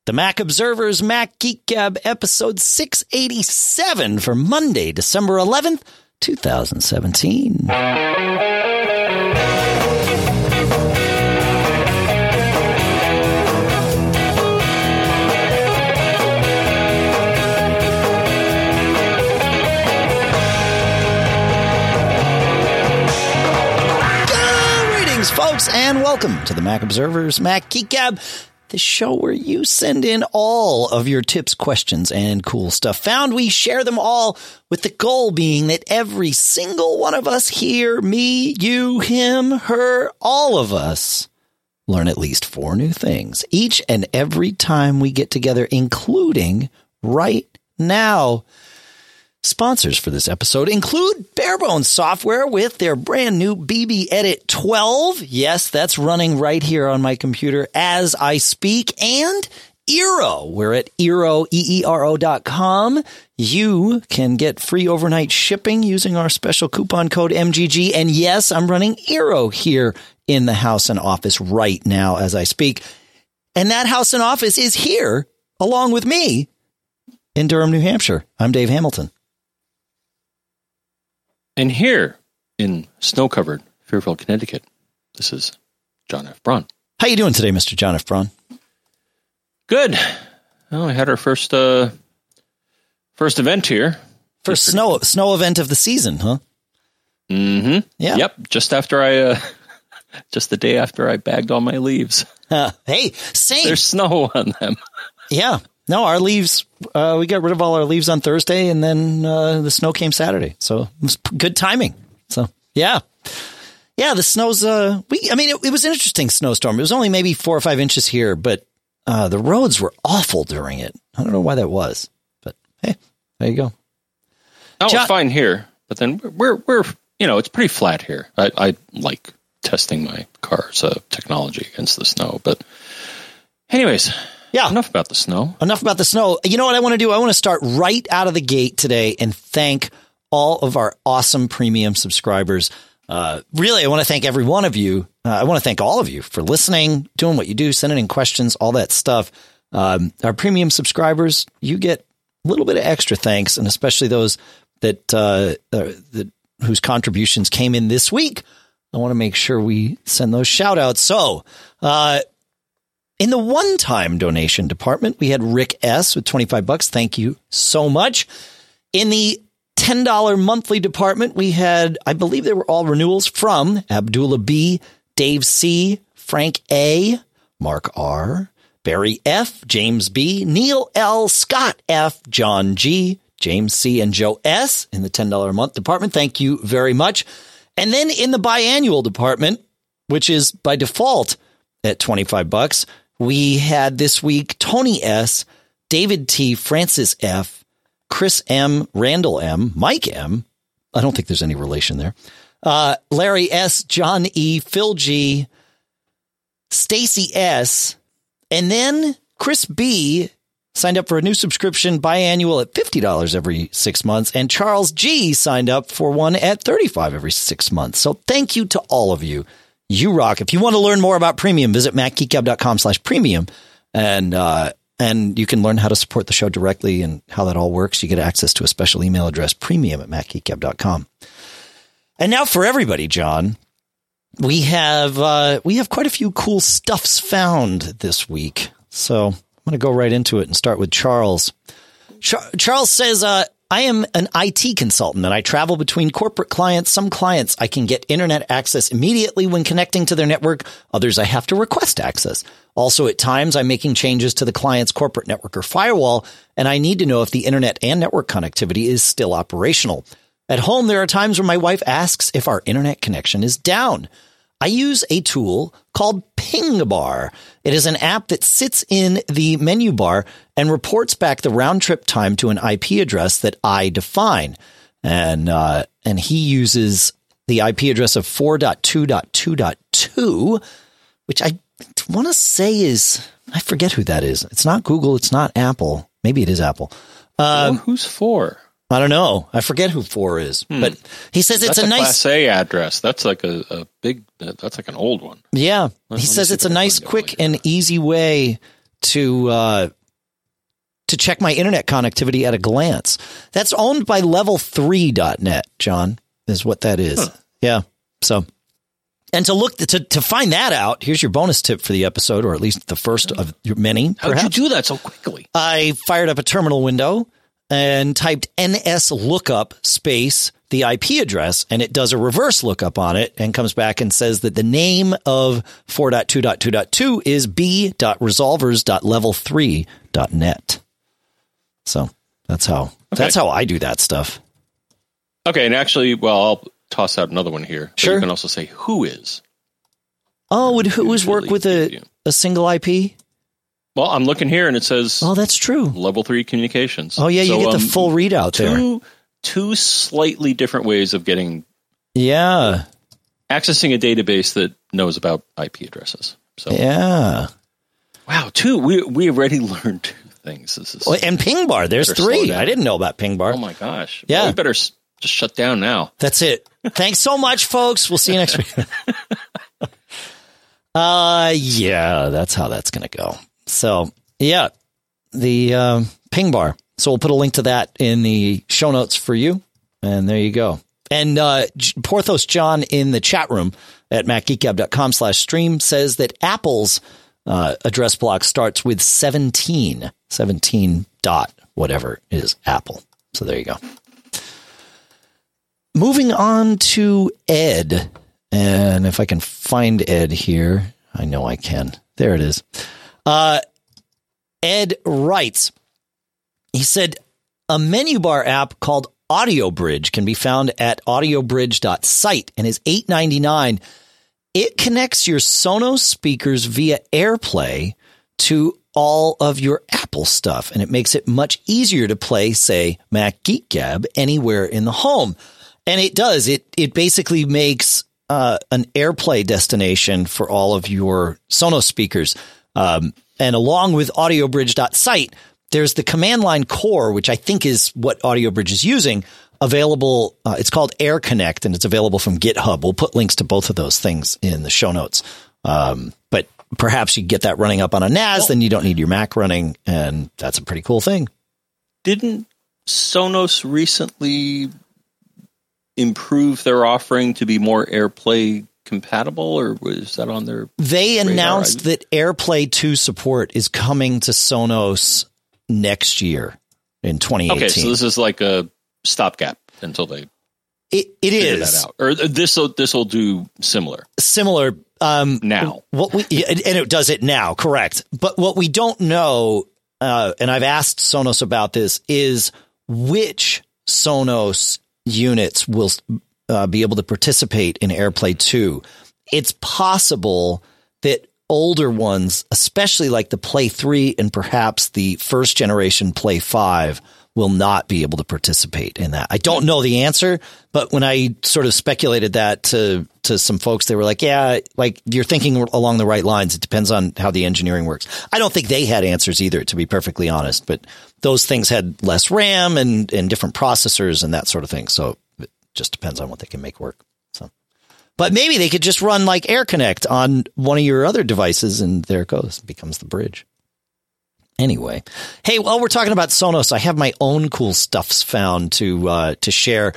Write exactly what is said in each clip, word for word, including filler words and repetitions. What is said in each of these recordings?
The Mac Observer's Mac Geek Gab episode six eighty-seven for Monday, December eleventh, twenty seventeen. Greetings, folks, and welcome to the Mac Observer's Mac Geek Gab, the show where you send in all of your tips, questions, and cool stuff found. We share them all with the goal being that every single one of us here, me, you, him, her, all of us, learn at least four new things each and every time we get together, including right now. Sponsors for this episode include Barebones Software with their brand new B B Edit twelve. Yes, that's running right here on my computer as I speak. And Eero. We're at Eero, E E R O dot com. You can get free overnight shipping using our special coupon code M G G. And yes, I'm running Eero here in the house and office right now as I speak. And that house and office is here along with me in Durham, New Hampshire. I'm Dave Hamilton. And here in snow-covered Fairfield, Connecticut, this is John F. Braun. How you doing today, Mister John F. Braun? Good. Well, we had our first uh, first event here. First snow snow event of the season, huh? Mm-hmm. Yeah. Yep. Just after I, uh, just the day after I bagged all my leaves. Uh, hey, same. There's snow on them. Yeah. No, our leaves, uh, we got rid of all our leaves on Thursday, and then uh, the snow came Saturday. So it was good timing. So, yeah. Yeah, the snow's, uh, we, I mean, it, it was an interesting snowstorm. It was only maybe four or five inches here, but uh, the roads were awful during it. I don't know why that was, but hey, there you go. Oh, John- it's fine here, but then we're, we're, you know, it's pretty flat here. I, I like testing my car's uh, technology against the snow, but anyways. Yeah. Enough about the snow. Enough about the snow. You know what I want to do? I want to start right out of the gate today and thank all of our awesome premium subscribers. Uh, really, I want to thank every one of you. Uh, I want to thank all of you for listening, doing what you do, sending in questions, all that stuff. Um, our premium subscribers, you get a little bit of extra thanks, and especially those that, uh, uh, that whose contributions came in this week. I want to make sure we send those shout outs. So, uh, in the one-time donation department, we had Rick S. with twenty-five bucks. Thank you so much. In the ten dollars monthly department, we had, I believe they were all renewals from Abdullah B., Dave C., Frank A., Mark R., Barry F., James B., Neil L., Scott F., John G., James C., and Joe S. in the ten dollars a month department. Thank you very much. And then in the biannual department, which is by default at twenty-five bucks, we had this week Tony S., David T., Francis F., Chris M., Randall M., Mike M. I don't think there's any relation there. Uh, Larry S., John E., Phil G., Stacy S., and then Chris B. signed up for a new subscription biannual at fifty dollars every six months, and Charles G. signed up for one at thirty-five dollars every six months. So thank you to all of you. You rock. If you want to learn more about premium, visit macgeekgab.com slash premium. And, uh, and you can learn how to support the show directly and how that all works. You get access to a special email address, premium at macgeekgab dot com. And now for everybody, John, we have, uh, we have quite a few cool stuffs found this week. So I'm going to go right into it and start with Charles. Char- Charles says, uh, I am an I T consultant and I travel between corporate clients. Some clients I can get internet access immediately when connecting to their network. Others I have to request access. Also, at times I'm making changes to the client's corporate network or firewall, and I need to know if the internet and network connectivity is still operational. At home, there are times where my wife asks if our internet connection is down. I use a tool called PingBar. It is an app that sits in the menu bar and reports back the round trip time to an I P address that I define. And uh, and he uses the I P address of four dot two dot two dot two, which I want to say is, I forget who that is. It's not Google. It's not Apple. Maybe it is Apple. Um, well, who's four? I don't know. I forget who four is, hmm. but he says it's that's a, a nice Class A address. That's like a, a big, that's like an old one. Yeah. Let, he says it's a nice, quick and easy way to uh, to check my internet connectivity at a glance. That's owned by level three dot net, John, is what that is. Huh. Yeah. So, and to look to to find that out, here's your bonus tip for the episode, or at least the first of your many. How did you do that so quickly? I fired up a terminal window and typed N S lookup space the I P address, and it does a reverse lookup on it and comes back and says that the name of four dot two dot two dot two is b dot resolvers dot level three dot net. So that's how okay. that's how I do that stuff. Okay, and actually, well, I'll toss out another one here. Sure. You can also say who is. Oh, would whois work with a, a single I P? Well, I'm looking here and it says, oh, that's true. Level three communications. Oh, yeah, you so, get the um, full readout two, there. Two slightly different ways of getting. Yeah. Accessing a database that knows about I P addresses. So yeah. Wow, two. We we already learned two things. This is, well, and Ping Bar, there's three. I didn't know about Ping Bar. Oh, my gosh. Yeah. Well, we better s- just shut down now. That's it. Thanks so much, folks. We'll see you next week. uh, yeah, that's how that's going to go. So, yeah, the um, Ping Bar. So we'll put a link to that in the show notes for you. And there you go. And uh, Porthos John in the chat room at macgeekgab.com slash stream says that Apple's uh, address block starts with seventeen. seventeen dot whatever is Apple. So there you go. Moving on to Ed. And if I can find Ed here, I know I can. There it is. Uh, Ed writes, he said, a menu bar app called Audio Bridge can be found at audio bridge dot site and is eight ninety-nine. It connects your Sonos speakers via AirPlay to all of your Apple stuff, and it makes it much easier to play, say, Mac Geek Gab anywhere in the home. And it does. It it basically makes uh, an AirPlay destination for all of your Sonos speakers. Um, and along with audio bridge dot site, there's the command line core, which I think is what AudioBridge is using, available. Uh, it's called Air Connect, and it's available from GitHub. We'll put links to both of those things in the show notes. Um, but perhaps you get that running up on a N A S, well, then you don't need your Mac running, and that's a pretty cool thing. Didn't Sonos recently improve their offering to be more AirPlay compatible, or was that on their They radar? announced that AirPlay two support is coming to Sonos next year in twenty eighteen. Okay, so this is like a stopgap until they it, it figure is. that out. Or this will this will do similar. Similar um, now. What we and it does it now, correct? But what we don't know, uh, and I've asked Sonos about this, is which Sonos units will uh, be able to participate in AirPlay two. It's possible that older ones, especially like the Play three and perhaps the first generation Play five, will not be able to participate in that. I don't know the answer, but when I sort of speculated that to to some folks, they were like, yeah, like you're thinking along the right lines. It depends on how the engineering works. I don't think they had answers either, to be perfectly honest, but those things had less RAM and, and different processors and that sort of thing. So it just depends on what they can make work. So, but maybe they could just run like Air Connect on one of your other devices, and there it goes. It becomes the bridge. Anyway, hey, while we're talking about Sonos, I have my own cool stuffs found to uh, to share.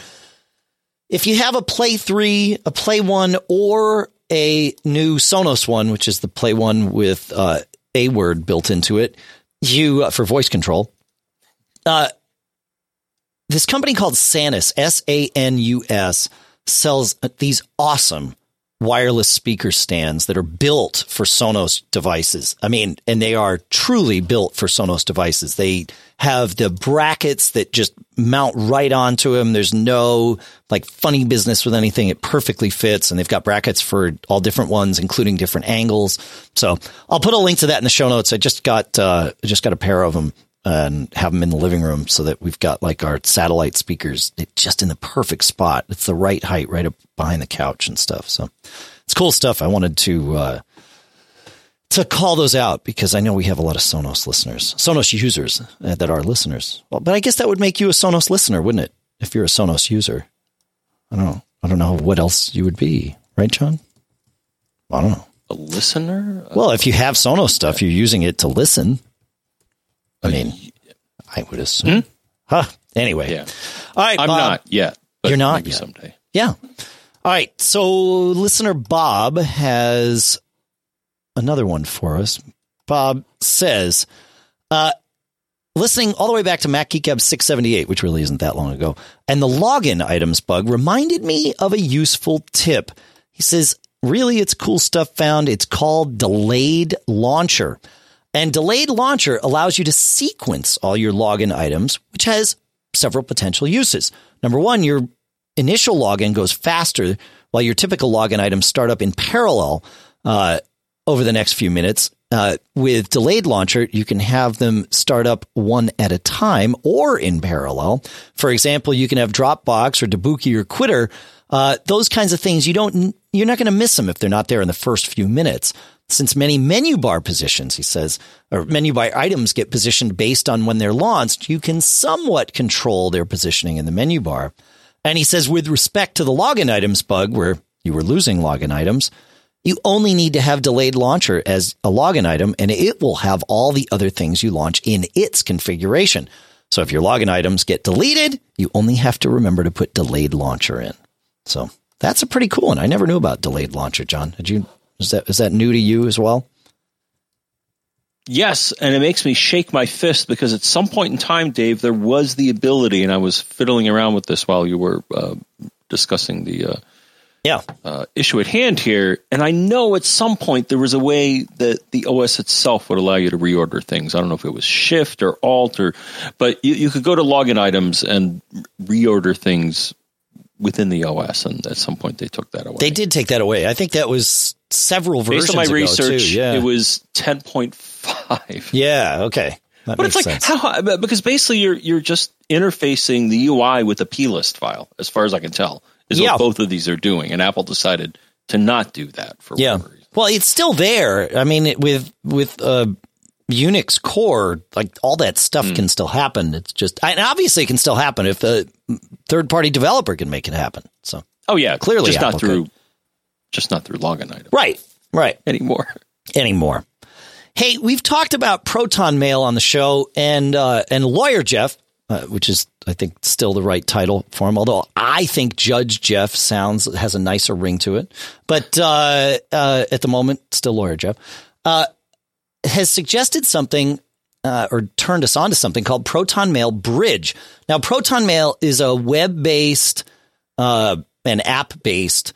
If you have a Play three, a Play one, or a new Sonos one, which is the Play one with uh, a word built into it, you uh, for voice control. Uh, this company called Sanus, S A N U S, sells these awesome wireless speaker stands that are built for Sonos devices. I mean, and they are truly built for Sonos devices. They have the brackets that just mount right onto them. There's no like funny business with anything. It perfectly fits. And they've got brackets for all different ones, including different angles. So I'll put a link to that in the show notes. I just got, uh, I just got a pair of them and have them in the living room so that we've got like our satellite speakers just in the perfect spot. It's the right height, right up behind the couch and stuff. So it's cool stuff. I wanted to, uh, to call those out because I know we have a lot of Sonos listeners, Sonos users uh, that are listeners. Well, but I guess that would make you a Sonos listener, wouldn't it? If you're a Sonos user, I don't know. I don't know what else you would be. Right, John? I don't know. a listener? Well, if you have Sonos stuff, you're using it to listen. I mean, I would assume. Hmm? Huh. Anyway. Yeah. All right, I'm Bob. not yet. But You're not maybe yet. someday. Yeah. All right. So listener Bob has another one for us. Bob says, uh, listening all the way back to Mac Geek Gab six seventy-eight, which really isn't that long ago, and the login items bug reminded me of a useful tip. He says, really, it's cool stuff found. It's called Delayed Launcher. And Delayed Launcher allows you to sequence all your login items, which has several potential uses. Number one, your initial login goes faster while your typical login items start up in parallel uh, over the next few minutes. Uh, with Delayed Launcher, you can have them start up one at a time or in parallel. For example, you can have Dropbox or Dabuki or Quitter. Uh, those kinds of things, you don't, you're not going to miss them if they're not there in the first few minutes. Since many menu bar positions, he says, or menu bar items get positioned based on when they're launched, you can somewhat control their positioning in the menu bar. And he says, with respect to the login items bug, where you were losing login items, you only need to have Delayed Launcher as a login item, and it will have all the other things you launch in its configuration. So if your login items get deleted, you only have to remember to put Delayed Launcher in. So that's a pretty cool one. I never knew about Delayed Launcher, John. Did you? Is that is that new to you as well? Yes, and it makes me shake my fist because at some point in time, Dave, there was the ability, and I was fiddling around with this while you were uh, discussing the uh, yeah uh, issue at hand here, and I know at some point there was a way that the O S itself would allow you to reorder things. I don't know if it was Shift or Alt, or, but you, you could go to login items and reorder things within the O S, and at some point they took that away. They did take that away. I think that was several versions Based on my ago research, too. Yeah. it was ten point five. Yeah, okay. That but makes it's like, sense. how, because basically you're you're just interfacing the U I with a plist file, as far as I can tell, is yeah. what both of these are doing. And Apple decided to not do that for yeah. whatever reason. Well, it's still there. I mean, it, with with uh, Unix core, like all that stuff mm. can still happen. It's just, and obviously it can still happen if a third party developer can make it happen. So, oh yeah, clearly just Apple not through, could. just not through login items, right? Right. Anymore. Anymore. Hey, we've talked about Proton Mail on the show, and uh, and Lawyer Jeff, uh, which is I think still the right title for him. Although I think Judge Jeff sounds has a nicer ring to it, but uh, uh, at the moment, still Lawyer Jeff. Uh, has suggested something uh, or turned us on to something called Proton Mail Bridge. Now, Proton Mail is a web-based uh, and app-based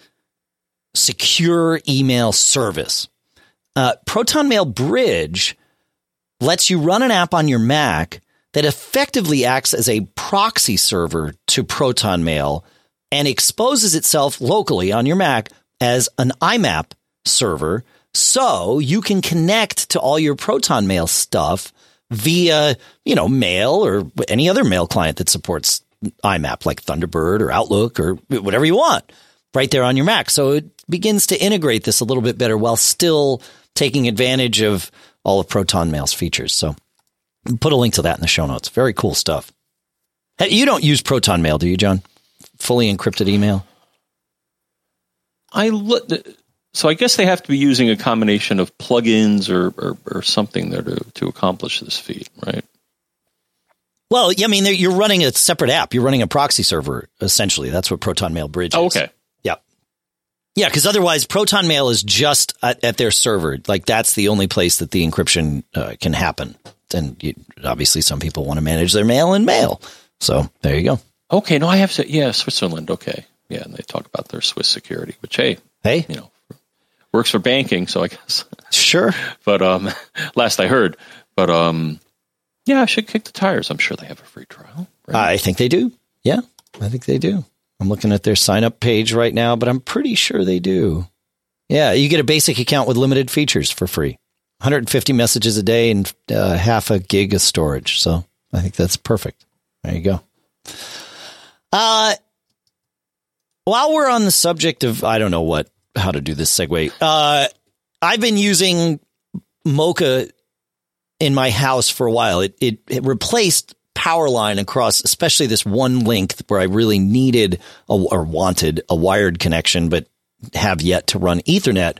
secure email service. Uh, Proton Mail Bridge lets you run an app on your Mac that effectively acts as a proxy server to Proton Mail and exposes itself locally on your Mac as an I M A P server. So you can connect to all your Proton Mail stuff via, you know, mail or any other mail client that supports I M A P, like Thunderbird or Outlook or whatever you want, right there on your Mac. So it begins to integrate this a little bit better while still taking advantage of all of Proton Mail's features. So put a link to that in the show notes. Very cool stuff. Hey, you don't use Proton Mail, do you, John? Fully encrypted email? I look. So I guess they have to be using a combination of plugins or, or, or something there to, to accomplish this feat, right? Well, yeah, I mean, you're running a separate app. You're running a proxy server, essentially. That's what Proton Mail Bridge is. Oh, okay. Yeah. Yeah, because otherwise, Proton Mail is just at, at their server. Like, that's the only place that the encryption uh, can happen. And you, obviously, some people want to manage their mail in mail. So there you go. Okay. No, I have to. Yeah, Switzerland. Okay. Yeah, and they talk about their Swiss security, which, hey, hey, you know, works for banking, so I guess. Sure. But um, last I heard, but um, yeah, I should kick the tires. I'm sure they have a free trial. Right? I think they do. Yeah, I think they do. I'm looking at their sign up page right now, but I'm pretty sure they do. Yeah, you get a basic account with limited features for free. one hundred fifty messages a day and uh, half a gig of storage. So I think that's perfect. There you go. Uh, while we're on the subject of, I don't know what, how to do this segue. Uh, I've been using Mocha in my house for a while. It, it, it replaced Powerline across, especially this one link where I really needed a, or wanted a wired connection, but have yet to run Ethernet.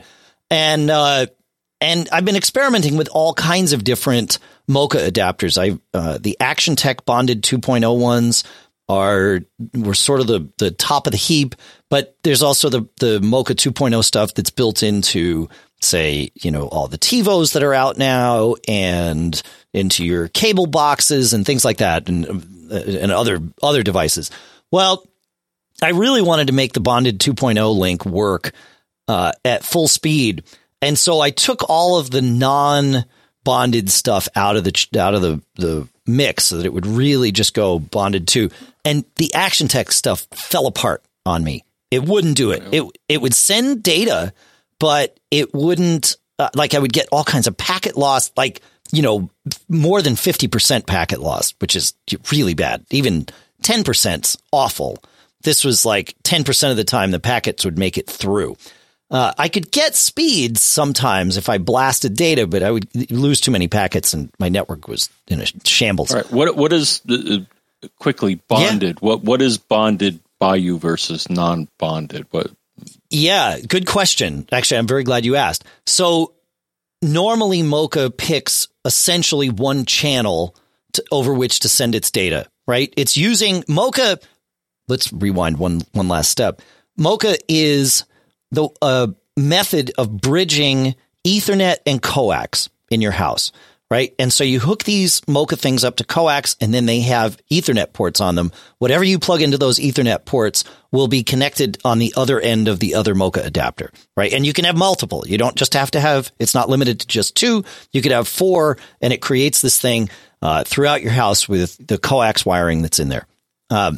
And, uh, and I've been experimenting with all kinds of different Mocha adapters. I, uh, the Action Tech bonded two point oh ones are, were sort of the, the top of the heap, but there's also the, the Mocha two point oh stuff that's built into, say, you know, all the TiVos that are out now and into your cable boxes and things like that, and, and other, other devices. Well, I really wanted to make the bonded two point oh link work uh, at full speed. And so I took all of the non-bonded stuff out of the out of the, the mix so that it would really just go bonded to. And the Action Tech stuff fell apart on me. It wouldn't do it. It it would send data, but it wouldn't uh, like I would get all kinds of packet loss, like, you know, more than fifty percent packet loss, which is really bad. Even ten percent's awful. This was like ten percent of the time the packets would make it through. Uh, I could get speeds sometimes if I blasted data, but I would lose too many packets and my network was in a shambles. All right. What what is the, uh, quickly bonded? Yeah. What what is bonded by you versus non-bonded? What? Yeah, good question. Actually, I'm very glad you asked. So normally Mocha picks essentially one channel to, over which to send its data, right? It's using Mocha. Let's rewind one one last step. Mocha is the uh, method of bridging Ethernet and coax in your house, right? And so you hook these Mocha things up to coax, and then they have Ethernet ports on them. Whatever you plug into those Ethernet ports will be connected on the other end of the other Mocha adapter, right? And you can have multiple. You don't just have to have, it's not limited to just two. You could have four, and it creates this thing uh, throughout your house with the coax wiring that's in there. Um,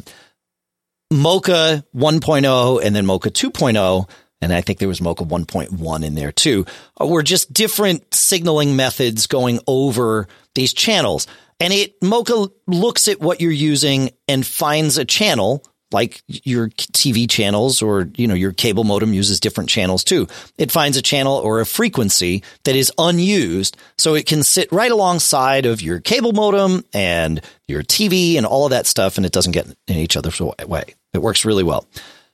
Mocha one point oh and then Mocha two point oh, and I think there was Mocha one point one in there too, were just different signaling methods going over these channels. And it Mocha looks at what you're using and finds a channel, like your T V channels, or, you know, your cable modem uses different channels too. It finds a channel or a frequency that is unused, so it can sit right alongside of your cable modem and your T V and all of that stuff, and it doesn't get in each other's way. It works really well.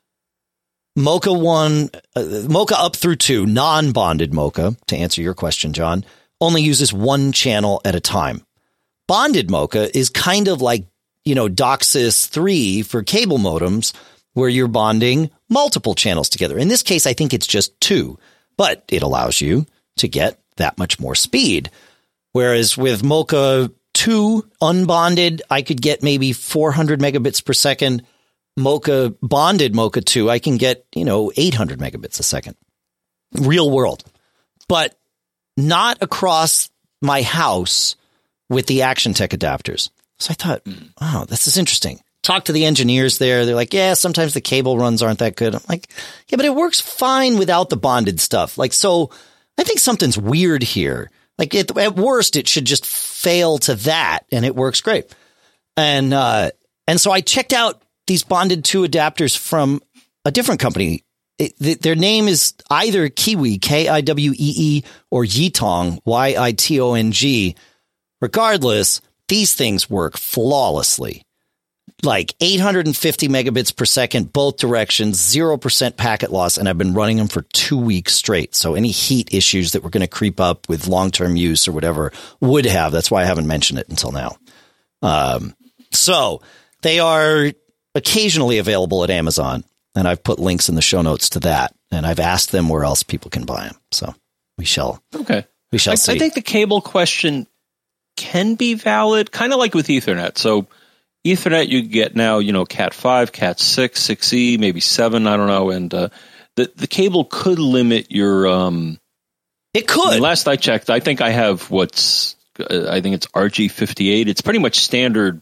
Mocha one, uh, Mocha up through two, non-bonded Mocha, to answer your question, John, only uses one channel at a time. Bonded Mocha is kind of like, you know, DOCSIS three for cable modems, where you're bonding multiple channels together. In this case, I think it's just two, but it allows you to get that much more speed. Whereas with Mocha two unbonded, I could get maybe four hundred megabits per second. Mocha bonded Mocha two, I can get, you know, eight hundred megabits a second. Real world. But not across my house with the Action Tech adapters. So I thought, wow, this is interesting. Talked to the engineers there. They're like, yeah, sometimes the cable runs aren't that good. I'm like, yeah, but it works fine without the bonded stuff. Like, so I think something's weird here. Like, at, at worst, it should just fail to that, and it works great. And, uh, and so I checked out these bonded two adapters from a different company. It, th- their name is either Kiwi, K I W E E, or Yitong, Y I T O N G. Regardless, these things work flawlessly. Like eight hundred fifty megabits per second, both directions, zero percent packet loss, and I've been running them for two weeks straight. So any heat issues that were going to creep up with long-term use or whatever would have. That's why I haven't mentioned it until now. Um, so they are occasionally available at Amazon, and I've put links in the show notes to that, and I've asked them where else people can buy them. So we shall. Okay. We shall I, see. I think the cable question can be valid, kind of like with Ethernet. So Ethernet, you get now, you know, Cat five, Cat six, six E, maybe seven, I don't know. And uh, the, the cable could limit your... Um, it could. I mean, last I checked, I think I have what's, uh, I think it's R G fifty-eight. It's pretty much standard,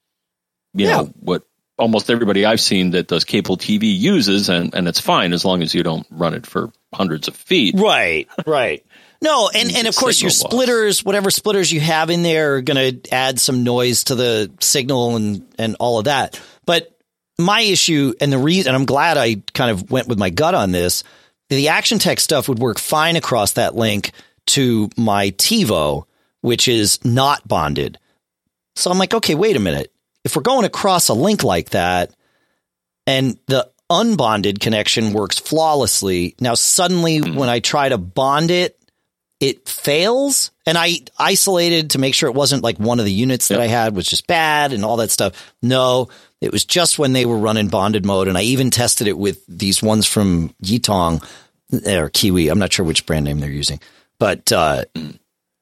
you yeah. know, what almost everybody I've seen that does cable T V uses, and, and it's fine as long as you don't run it for hundreds of feet. Right, right. No, and, and of course your splitters, whatever splitters you have in there are going to add some noise to the signal and, and all of that. But my issue, and the reason, and I'm glad I kind of went with my gut on this, the Action Tech stuff would work fine across that link to my TiVo, which is not bonded. So I'm like, okay, wait a minute. If we're going across a link like that, and the unbonded connection works flawlessly. Now, suddenly mm. when I try to bond it, it fails. And I isolated to make sure it wasn't like one of the units that yep. I had was just bad and all that stuff. No, it was just when they were running bonded mode. And I even tested it with these ones from Yitong or Kiwi. I'm not sure which brand name they're using, but uh, it,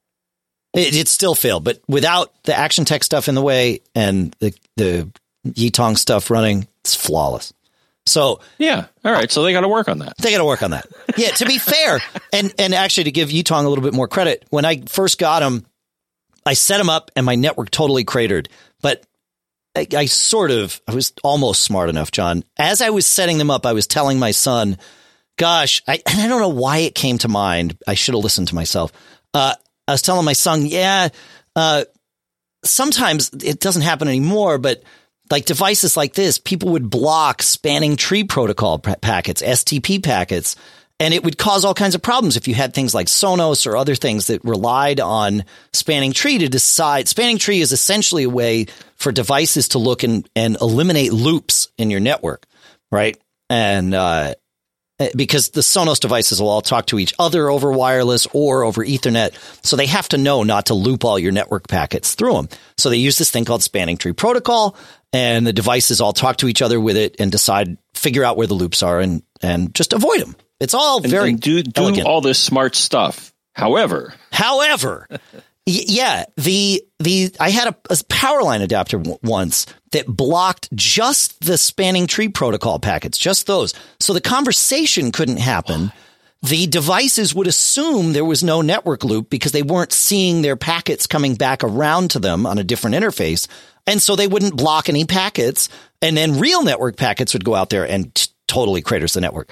it still failed. But without the Action Tech stuff in the way and the, the Yitong stuff running, it's flawless. So yeah, all right. So they got to work on that. They got to work on that. Yeah, to be fair, and and actually to give Yitong a little bit more credit, when I first got them, I set them up and my network totally cratered. But I, I sort of, I was almost smart enough, John. As I was setting them up, I was telling my son, "Gosh, I and I don't know why it came to mind. I should have listened to myself." Uh, I was telling my son, "Yeah, uh, sometimes it doesn't happen anymore, but." Like devices like this, people would block spanning tree protocol pa- packets, S T P packets, and it would cause all kinds of problems if you had things like Sonos or other things that relied on spanning tree to decide. Spanning tree is essentially a way for devices to look and, and eliminate loops in your network, right? And uh, because the Sonos devices will all talk to each other over wireless or over Ethernet, so they have to know not to loop all your network packets through them. So they use this thing called spanning tree protocol. And the devices all talk to each other with it and decide, figure out where the loops are and, and just avoid them. It's all and, very and do, do all this smart stuff. However, however, y- yeah, the the I had a, a power line adapter w- once that blocked just the spanning tree protocol packets, just those. So the conversation couldn't happen. The devices would assume there was no network loop because they weren't seeing their packets coming back around to them on a different interface. And so they wouldn't block any packets. And then real network packets would go out there and t- totally craters the network.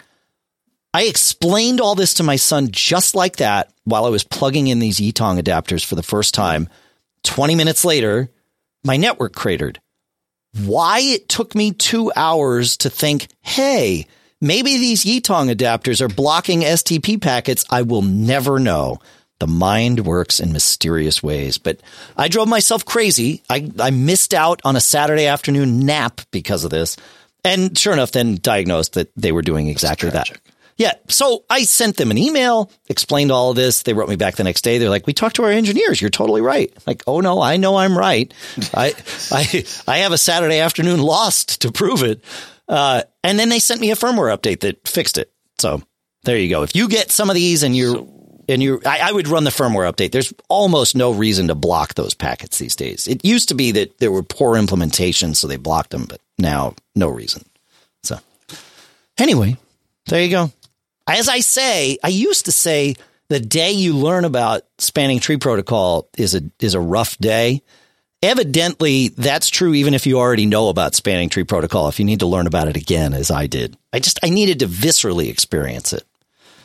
I explained all this to my son just like that while I was plugging in these Yitong adapters for the first time. twenty minutes later, my network cratered. Why it took me two hours to think, hey, maybe these Yitong adapters are blocking S T P packets, I will never know. The mind works in mysterious ways, but I drove myself crazy. I, I missed out on a Saturday afternoon nap because of this. And sure enough, then diagnosed that they were doing exactly that. Yeah. So I sent them an email, explained all of this. They wrote me back the next day. They're like, we talked to our engineers. You're totally right. Like, oh no, I know I'm right. I, I, I have a Saturday afternoon lost to prove it. Uh, and then they sent me a firmware update that fixed it. So there you go. If you get some of these and you're, so- And you, I, I would run the firmware update. There's almost no reason to block those packets these days. It used to be that there were poor implementations, so they blocked them, but now no reason. So anyway, there you go. As I say, I used to say the day you learn about spanning tree protocol is a is a rough day. Evidently, that's true even if you already know about spanning tree protocol. If you need to learn about it again, as I did, I just I needed to viscerally experience it.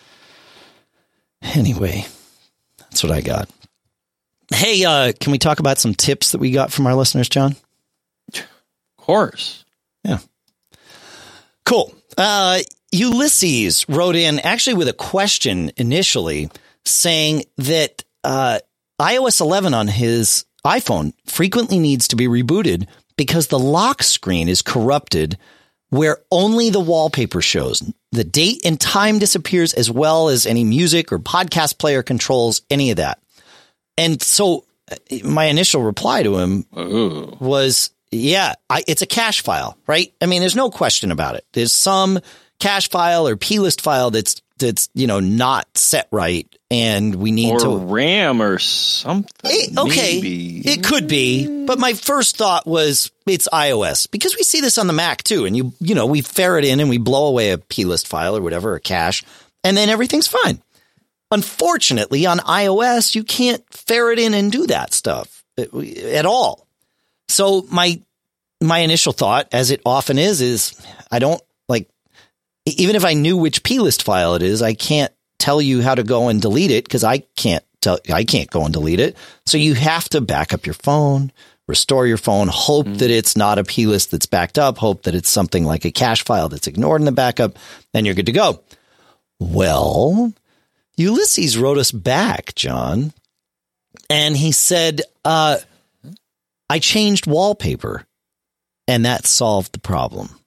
Anyway, that's what I got. Hey, uh, can we talk about some tips that we got from our listeners, John? Of course. Yeah. Cool. Uh, Ulysses wrote in actually with a question initially saying that uh, i O S eleven on his iPhone frequently needs to be rebooted because the lock screen is corrupted where only the wallpaper shows. The date and time disappears as well as any music or podcast player controls any of that. And so my initial reply to him Ooh. was, yeah, I, it's a cache file, right? I mean, there's no question about it. There's some cache file or plist file that's, that's, you know, not set right. And we need or to RAM or something. It, okay. Maybe. It could be. But my first thought was it's iOS because we see this on the Mac too. And you, you know, we ferret in and we blow away a plist file or whatever, a cache, and then everything's fine. Unfortunately, on iOS, you can't ferret in and do that stuff at all. So my, my initial thought, as it often is, is I don't like, even if I knew which plist file it is, I can't tell you how to go and delete it because I can't tell, I can't go and delete it. So you have to back up your phone, restore your phone, hope mm. that it's not a plist that's backed up, hope that it's something like a cache file that's ignored in the backup, and you're good to go. Well, Ulysses wrote us back, John, and he said, uh, I changed wallpaper and that solved the problem.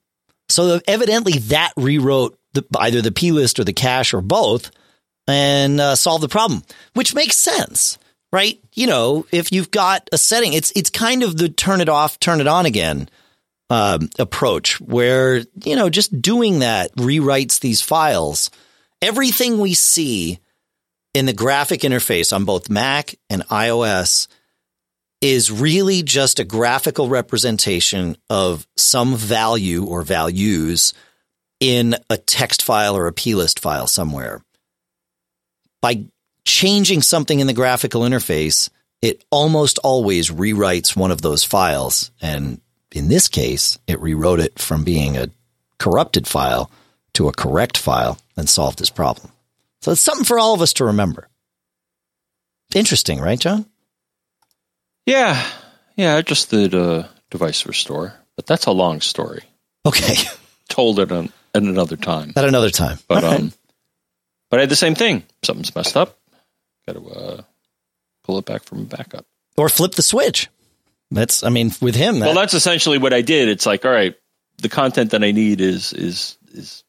So evidently that rewrote the, either the P list or the cache or both and uh, solved the problem, which makes sense, right? You know, if you've got a setting, it's it's kind of the turn it off, turn it on again um, approach where, you know, just doing that rewrites these files. Everything we see in the graphic interface on both Mac and iOS is really just a graphical representation of some value or values in a text file or a plist file somewhere. By changing something in the graphical interface, it almost always rewrites one of those files. And in this case, it rewrote it from being a corrupted file to a correct file and solved this problem. So it's something for all of us to remember. Interesting, right, John? Yeah. Yeah, I just did a device restore, but that's a long story. Okay. Told it at another time. At another time. But right. um, but I had the same thing. Something's messed up. Got to uh, pull it back from a backup. Or flip the switch. That's, I mean, with him. That, well, that's essentially what I did. It's like, all right, the content that I need is is is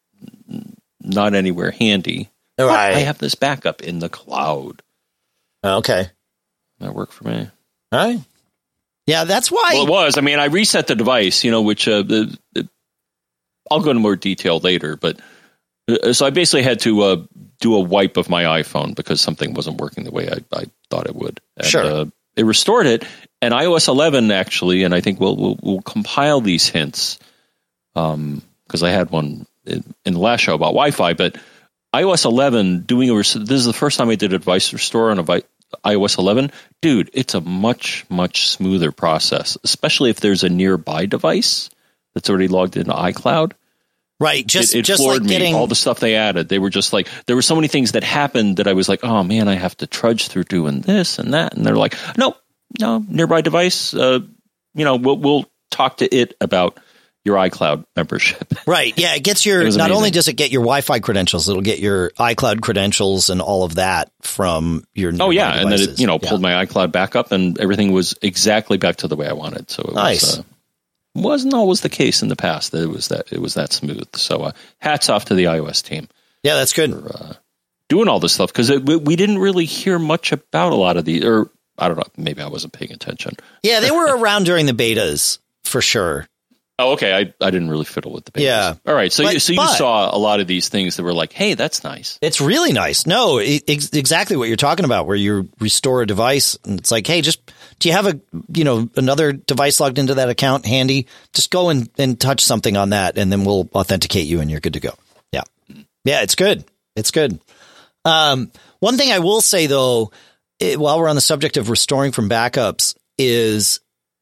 not anywhere handy. All right. I have this backup in the cloud. Okay. That worked for me. All right. Yeah, that's why. Well, it was. I mean, I reset the device, you know, which uh, the, the, I'll go into more detail later. But uh, so I basically had to uh, do a wipe of my iPhone because something wasn't working the way I, I thought it would. And, sure. Uh, it restored it. And i O S eleven, actually, and I think we'll, we'll, we'll compile these hints um, because I had one in, in the last show about Wi-Fi. But i O S eleven, doing a res- this is the first time I did a device restore on a vi- i O S eleven. Dude, it's a much, much smoother process, especially if there's a nearby device that's already logged into iCloud. Right. Just, it, it just floored like getting me. All the stuff they added. They were just like, there were so many things that happened that I was like, oh man, I have to trudge through doing this and that. And they're like, no, no, nearby device. Uh, you know, we'll, we'll talk to it about your iCloud membership. Right. Yeah. It gets your, it not amazing. only does it get your Wi-Fi credentials, it'll get your iCloud credentials and all of that from your Oh yeah. devices. And then it, you know, yeah. pulled my iCloud back up and everything was exactly back to the way I wanted. So it nice. was, uh, wasn't always the case in the past that it was that, it was that smooth. So uh, hats off to the iOS team. Yeah, that's good. For, uh, doing all this stuff. Cause it, we, we didn't really hear much about a lot of these, or I don't know, maybe I wasn't paying attention. Yeah. They were around during the betas for sure. Oh, okay. I, I didn't really fiddle with the pages. Yeah. All right. So, but, you, so you but, saw a lot of these things that were like, hey, that's nice. It's really nice. No, it, ex- exactly what you're talking about, where you restore a device and it's like, hey, just do you have a, you know, another device logged into that account handy? Just go and, and touch something on that and then we'll authenticate you and you're good to go. Yeah. Yeah. It's good. It's good. Um, one thing I will say though, it, while we're on the subject of restoring from backups is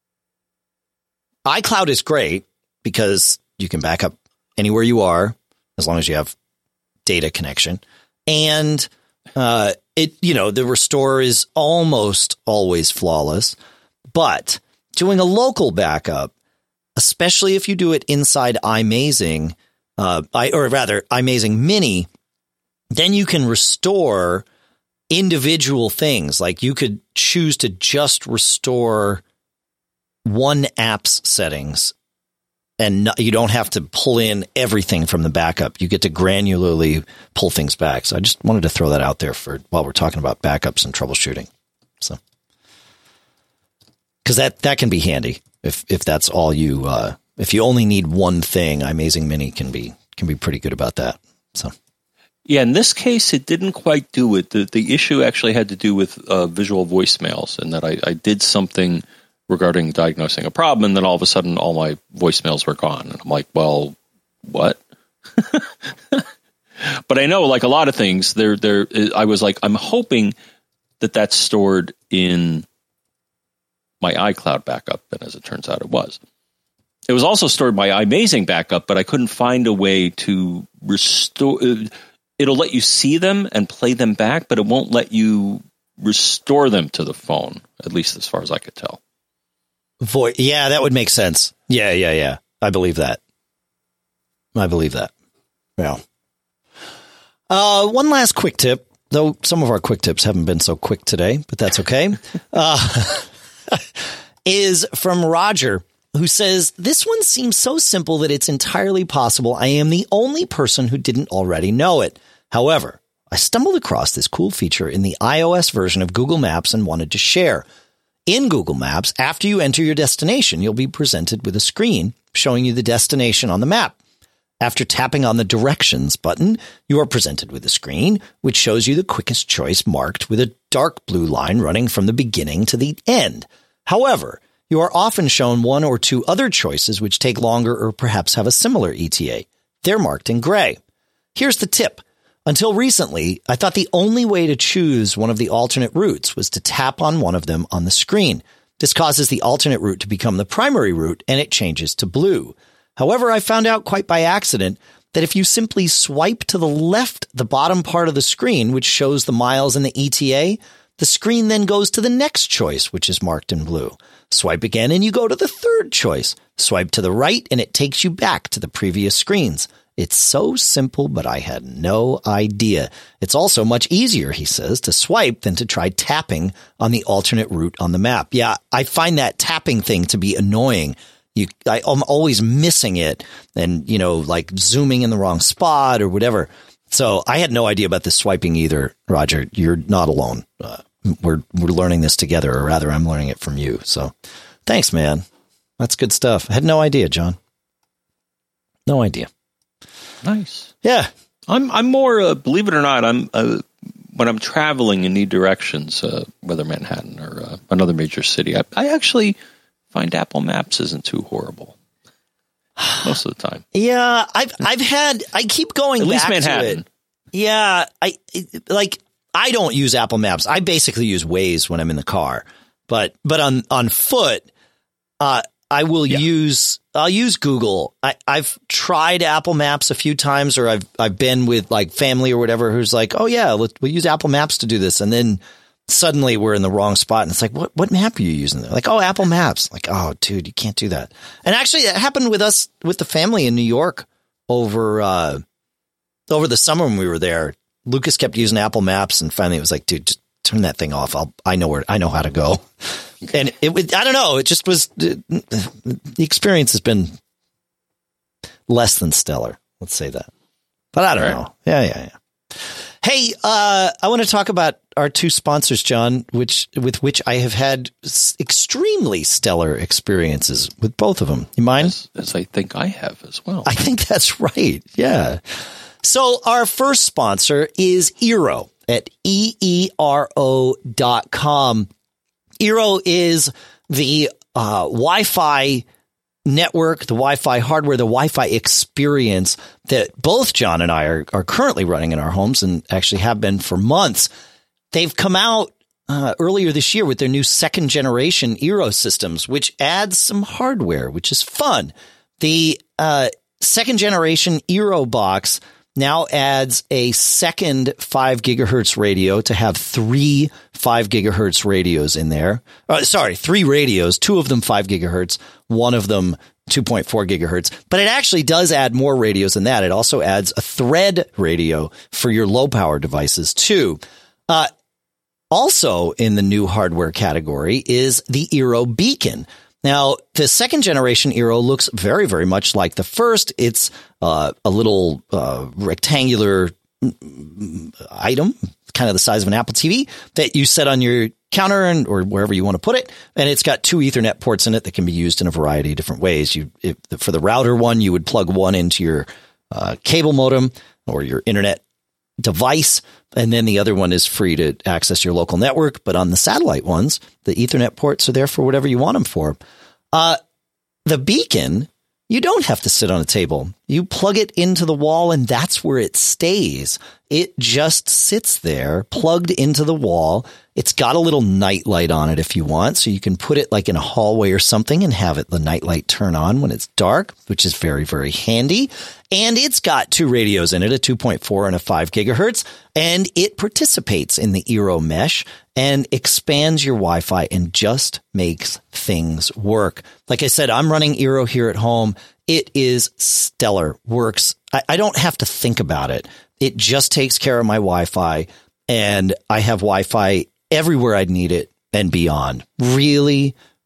iCloud is great because you can back up anywhere you are as long as you have data connection. And uh, it, you know, the restore is almost always flawless. But doing a local backup, especially if you do it inside iMazing, uh, I, or rather iMazing Mini, then you can restore individual things. Like you could choose to just restore one app's settings, and no, you don't have to pull in everything from the backup. You get to granularly pull things back. So I just wanted to throw that out there for while we're talking about backups and troubleshooting. So, because that that can be handy if if that's all you uh, if you only need one thing. iMazing Mini can be can be pretty good about that. So. Yeah, in this case, it didn't quite do it. The the issue actually had to do with uh, visual voicemails, and that I, I did something regarding diagnosing a problem, and then all of a sudden, all my voicemails were gone. And I'm like, well, what? But I know, like a lot of things, there, there. I was like, I'm hoping that that's stored in my iCloud backup, and as it turns out, it was. It was also stored in my iMazing backup, but I couldn't find a way to restore. It'll let you see them and play them back, but it won't let you restore them to the phone, at least as far as I could tell. Vo- yeah, that would make sense. Yeah, yeah, yeah. I believe that. I believe that. Yeah. Uh, one last quick tip, though some of our quick tips haven't been so quick today, but that's okay, uh, is from Roger. who says, this one seems so simple that it's entirely possible I am the only person who didn't already know it. However, I stumbled across this cool feature in the iOS version of Google Maps and wanted to share. In Google Maps, after you enter your destination, you'll be presented with a screen showing you the destination on the map. After tapping on the directions button, you are presented with a screen which shows you the quickest choice marked with a dark blue line running from the beginning to the end. However, you are often shown one or two other choices which take longer or perhaps have a similar E T A. They're marked in gray. Here's the tip. Until recently, I thought the only way to choose one of the alternate routes was to tap on one of them on the screen. This causes the alternate route to become the primary route and it changes to blue. However, I found out quite by accident that if you simply swipe to the left, the bottom part of the screen, which shows the miles and the E T A, the screen then goes to the next choice, which is marked in blue. Swipe again and you go to the third choice. Swipe to the right and it takes you back to the previous screens. It's so simple, but I had no idea. It's also much easier, he says, to swipe than to try tapping on the alternate route on the map. Yeah, I find that tapping thing to be annoying. You, I, I'm always missing it and, you know, like zooming in the wrong spot or whatever. So I had no idea about this swiping either, Roger. You're not alone. Uh, we're we're learning this together, or rather, I'm learning it from you. So thanks, man. That's good stuff. I had no idea, John. No idea. Nice. Yeah. I'm I'm more, uh, believe it or not, I'm uh, when I'm traveling and need directions, uh, whether Manhattan or uh, another major city, I, I actually find Apple Maps isn't too horrible most of the time. Yeah, I've I've had I keep going At back least Manhattan. to it. Yeah, I like I don't use Apple Maps. I basically use Waze when I'm in the car. But but on on foot, uh, I will yeah. use I'll use Google. I, I've tried Apple Maps a few times, or I've I've been with like family or whatever who's like, oh yeah, let's, we'll use Apple Maps to do this, and then suddenly we're in the wrong spot, and it's like, what what map are you using there? Like, oh, Apple Maps. Like, oh, dude, you can't do that. And actually, it happened with us with the family in New York over uh, over the summer when we were there. Lucas kept using Apple Maps, and finally it was like, dude, just turn that thing off. I'll I know where I know how to go. And it would, I don't know. It just was, the experience has been less than stellar. Let's say that. But I don't right. know. Yeah, yeah, yeah. Hey, uh, I want to talk about our two sponsors, John, which with which I have had extremely stellar experiences with both of them. You mind? As, as I think I have as well. I think that's right. Yeah. So our first sponsor is Eero at E E R O dot com. Eero is the uh, Wi-Fi network, the Wi-Fi hardware, the Wi-Fi experience that both John and I are, are currently running in our homes and actually have been for months. They've come out uh, earlier this year with their new second generation Eero systems, which adds some hardware, which is fun. The uh, second generation Eero box now adds a second five gigahertz radio to have three five gigahertz radios in there. Uh, sorry, three radios, two of them five gigahertz, one of them two point four gigahertz. But it actually does add more radios than that. It also adds a thread radio for your low power devices too. Uh, also in the new hardware category is the Eero Beacon. Now, the second generation Eero looks very, very much like the first. It's uh, a little uh, rectangular item, kind of the size of an Apple T V, that you set on your counter and or wherever you want to put it. And it's got two Ethernet ports in it that can be used in a variety of different ways. You, if, for the router one, you would plug one into your uh, cable modem or your internet device, and then the other one is free to access your local network. But on the satellite ones, the Ethernet ports are there for whatever you want them for. Uh, the Beacon, you don't have to sit on a table. You plug it into the wall, and that's where it stays. It just sits there, plugged into the wall. It's got a little night light on it if you want, so you can put it like in a hallway or something and have it the night light turn on when it's dark, which is very, very handy. And it's got two radios in it, a two point four and a five gigahertz, and it participates in the Eero mesh and expands your Wi-Fi and just makes things work. Like I said, I'm running Eero here at home. It is stellar. Works. I, I don't have to think about it. It just takes care of my Wi-Fi, and I have Wi-Fi everywhere I'd need it and beyond. Really,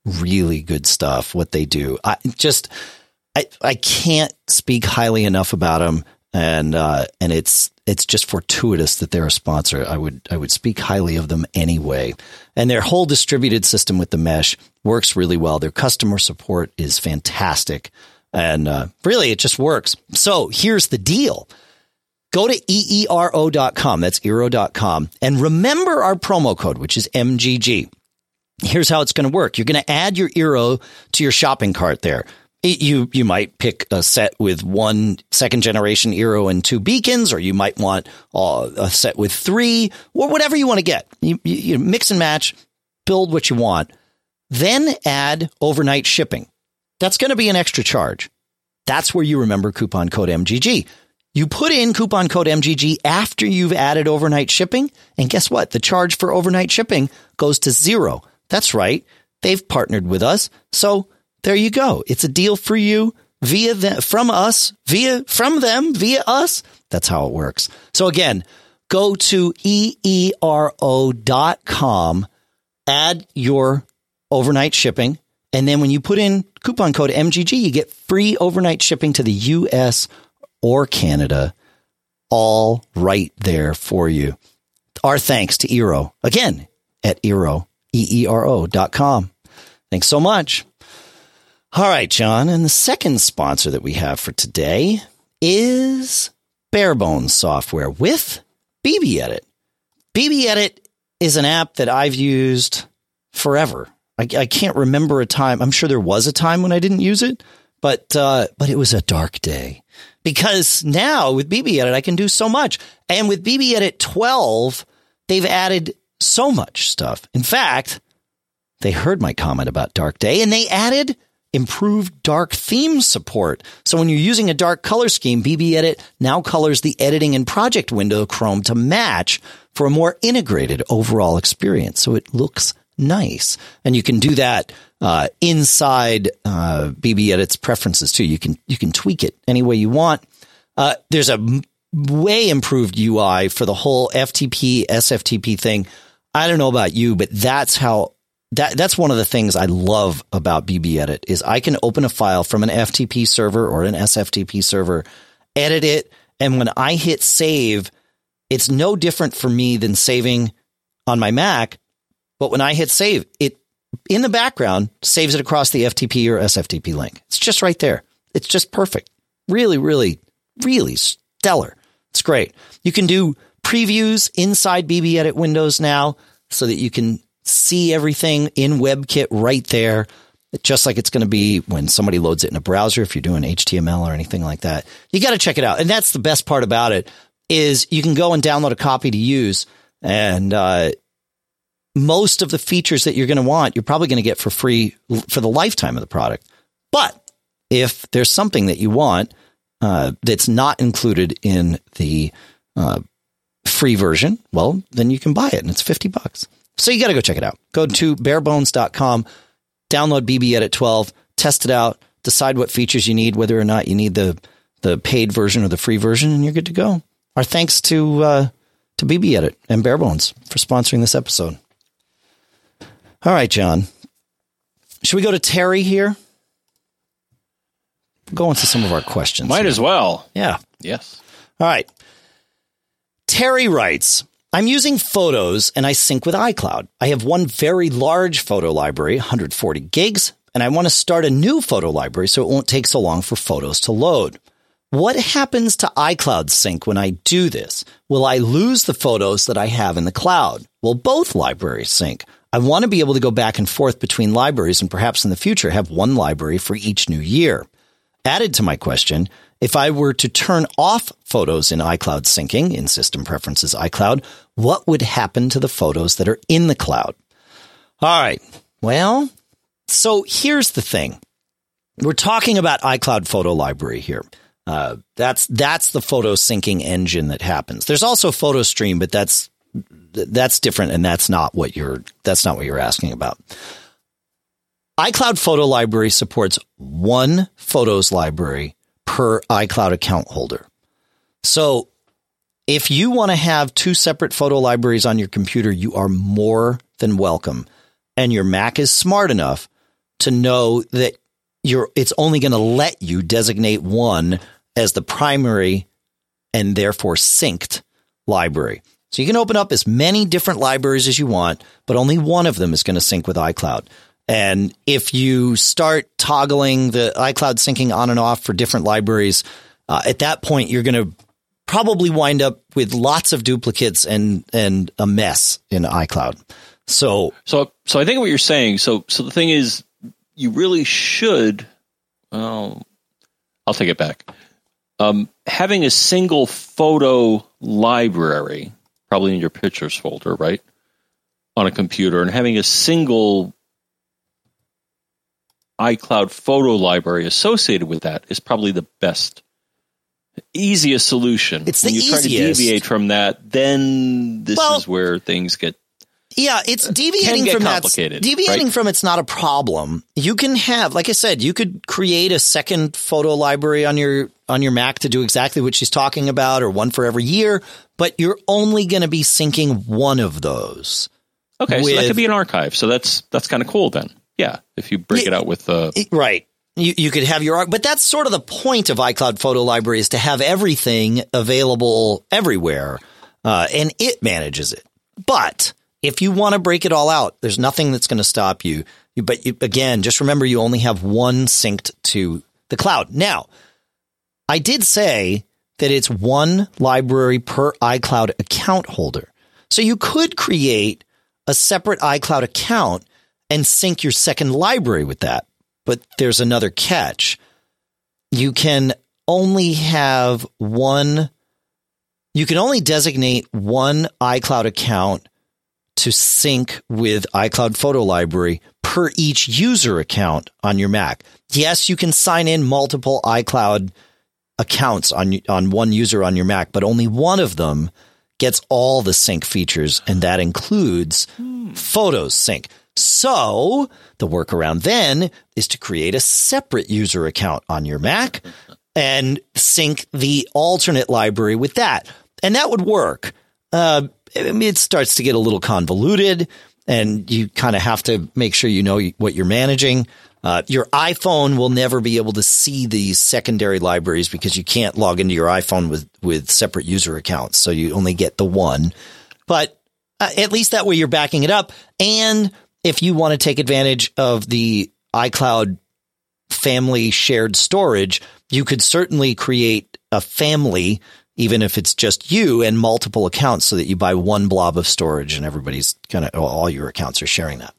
really good stuff, what they do. I just, I, I can't speak highly enough about them. And, uh, and it's, it's just fortuitous that they're a sponsor. I would, I would speak highly of them anyway. And their whole distributed system with the mesh works really well. Their customer support is fantastic. And, uh, really it just works. So here's the deal. Go to E E R O dot com. That's eero dot com. And remember our promo code, which is M G G. Here's how it's going to work. You're going to add your Eero to your shopping cart there. You you might pick a set with one second generation Eero and two beacons, or you might want uh, a set with three, or whatever you want to get. You, you, you mix and match, build what you want, then add overnight shipping. That's going to be an extra charge. That's where you remember coupon code M G G. You put in coupon code M G G after you've added overnight shipping, and guess what? The charge for overnight shipping goes to zero. That's right. They've partnered with us, so there you go. It's a deal for you via them, from us, via from them, via us. That's how it works. So again, go to E E R O dot com, add your overnight shipping, and then when you put in coupon code M G G, you get free overnight shipping to the U S or Canada, all right there for you. Our thanks to Eero, again, at Eero, E E R O dot com. Thanks so much. All right, John, and the second sponsor that we have for today is Barebones Software with B B Edit. B B Edit is an app that I've used forever. I, I can't remember a time. I'm sure there was a time when I didn't use it, but uh, but it was a dark day. Because now with B B Edit, I can do so much. And with B B Edit twelve, they've added so much stuff. In fact, they heard my comment about Dark Day, and they added improved dark theme support. So when you're using a dark color scheme, B B Edit now colors the editing and project window Chrome to match for a more integrated overall experience. So it looks nice. And you can do that uh, inside uh, B B Edit's preferences too. You can you can tweak it any way you want. Uh, there's a m- way improved U I for the whole F T P, S F T P thing. I don't know about you, but that's how that that's one of the things I love about B B Edit is I can open a file from an F T P server or an S F T P server, edit it, and when I hit save, it's no different for me than saving on my Mac. But when I hit save, it in the background saves it across the F T P or S F T P link. It's just right there. It's just perfect. Really, really, really stellar. It's great. You can do previews inside B B Edit windows now so that you can see everything in WebKit right there, just like it's going to be when somebody loads it in a browser, if you're doing H T M L or anything like that. You got to check it out. And that's the best part about it is you can go and download a copy to use, and uh, most of the features that you're going to want, you're probably going to get for free for the lifetime of the product. But if there's something that you want uh, that's not included in the uh, free version, well, then you can buy it, and it's fifty bucks. So you got to go check it out. Go to barebones dot com, download B B Edit twelve, test it out, decide what features you need, whether or not you need the the paid version or the free version, and you're good to go. Our thanks to uh, to B B Edit and Barebones for sponsoring this episode. All right, John. Should we go to Terry here? Go into some of our questions. Might here. as well. Yeah. Yes. All right. Terry writes, I'm using Photos and I sync with iCloud. I have one very large photo library, one hundred forty gigs, and I want to start a new photo library so it won't take so long for photos to load. What happens to iCloud sync when I do this? Will I lose the photos that I have in the cloud? Will both libraries sync? I want to be able to go back and forth between libraries and perhaps in the future have one library for each new year. Added to my question, if I were to turn off photos in iCloud syncing in System Preferences iCloud, what would happen to the photos that are in the cloud? All right. Well, so here's the thing. We're talking about iCloud Photo Library here. Uh, that's that's the photo syncing engine that happens. There's also PhotoStream, but that's that's different, and that's not what you're that's not what you're asking about. iCloud Photo Library supports one Photos library per iCloud account holder. So if you want to have two separate photo libraries on your computer, you are more than welcome. And your Mac is smart enough to know that you're, it's only going to let you designate one as the primary and therefore synced library. So you can open up as many different libraries as you want, but only one of them is going to sync with iCloud. And if you start toggling the iCloud syncing on and off for different libraries, uh, at that point, you're going to probably wind up with lots of duplicates and, and a mess in iCloud. So, so, so I think what you're saying, so, so the thing is, you really should, well, I'll take it back. Um, having a single photo library, probably in your pictures folder, right, on a computer, and having a single iCloud photo library associated with that is probably the best, easiest solution. It's the when you easiest. try to deviate from that, then this well, is where things get yeah, it's deviating from that. Deviating right? from it's not a problem. You can have, like I said, you could create a second photo library on your on your Mac to do exactly what she's talking about, or one for every year. But you're only going to be syncing one of those. Okay, with, so that could be an archive. So that's that's kind of cool then. Yeah, if you break yeah, it out with the uh, right. You, you could have your, but that's sort of the point of iCloud Photo Library, is to have everything available everywhere, uh, and it manages it. But if you want to break it all out, there's nothing that's going to stop you. you but you, again, just remember you only have one synced to the cloud. Now, I did say that it's one library per iCloud account holder. So you could create a separate iCloud account and sync your second library with that. But there's another catch. You can only have one, you can only designate one iCloud account to sync with iCloud Photo Library per each user account on your Mac. Yes, you can sign in multiple iCloud accounts on on one user on your Mac, but only one of them gets all the sync features, and that includes hmm. Photos sync. So the workaround then is to create a separate user account on your Mac and sync the alternate library with that. And that would work. Uh, I mean, it starts to get a little convoluted, and you kind of have to make sure you know what you're managing. Uh, your iPhone will never be able to see these secondary libraries because you can't log into your iPhone with, with separate user accounts. So you only get the one. But uh, at least that way you're backing it up. And if you want to take advantage of the iCloud family shared storage, you could certainly create a family, even if it's just you and multiple accounts, so that you buy one blob of storage and everybody's kind of, all your accounts are sharing that.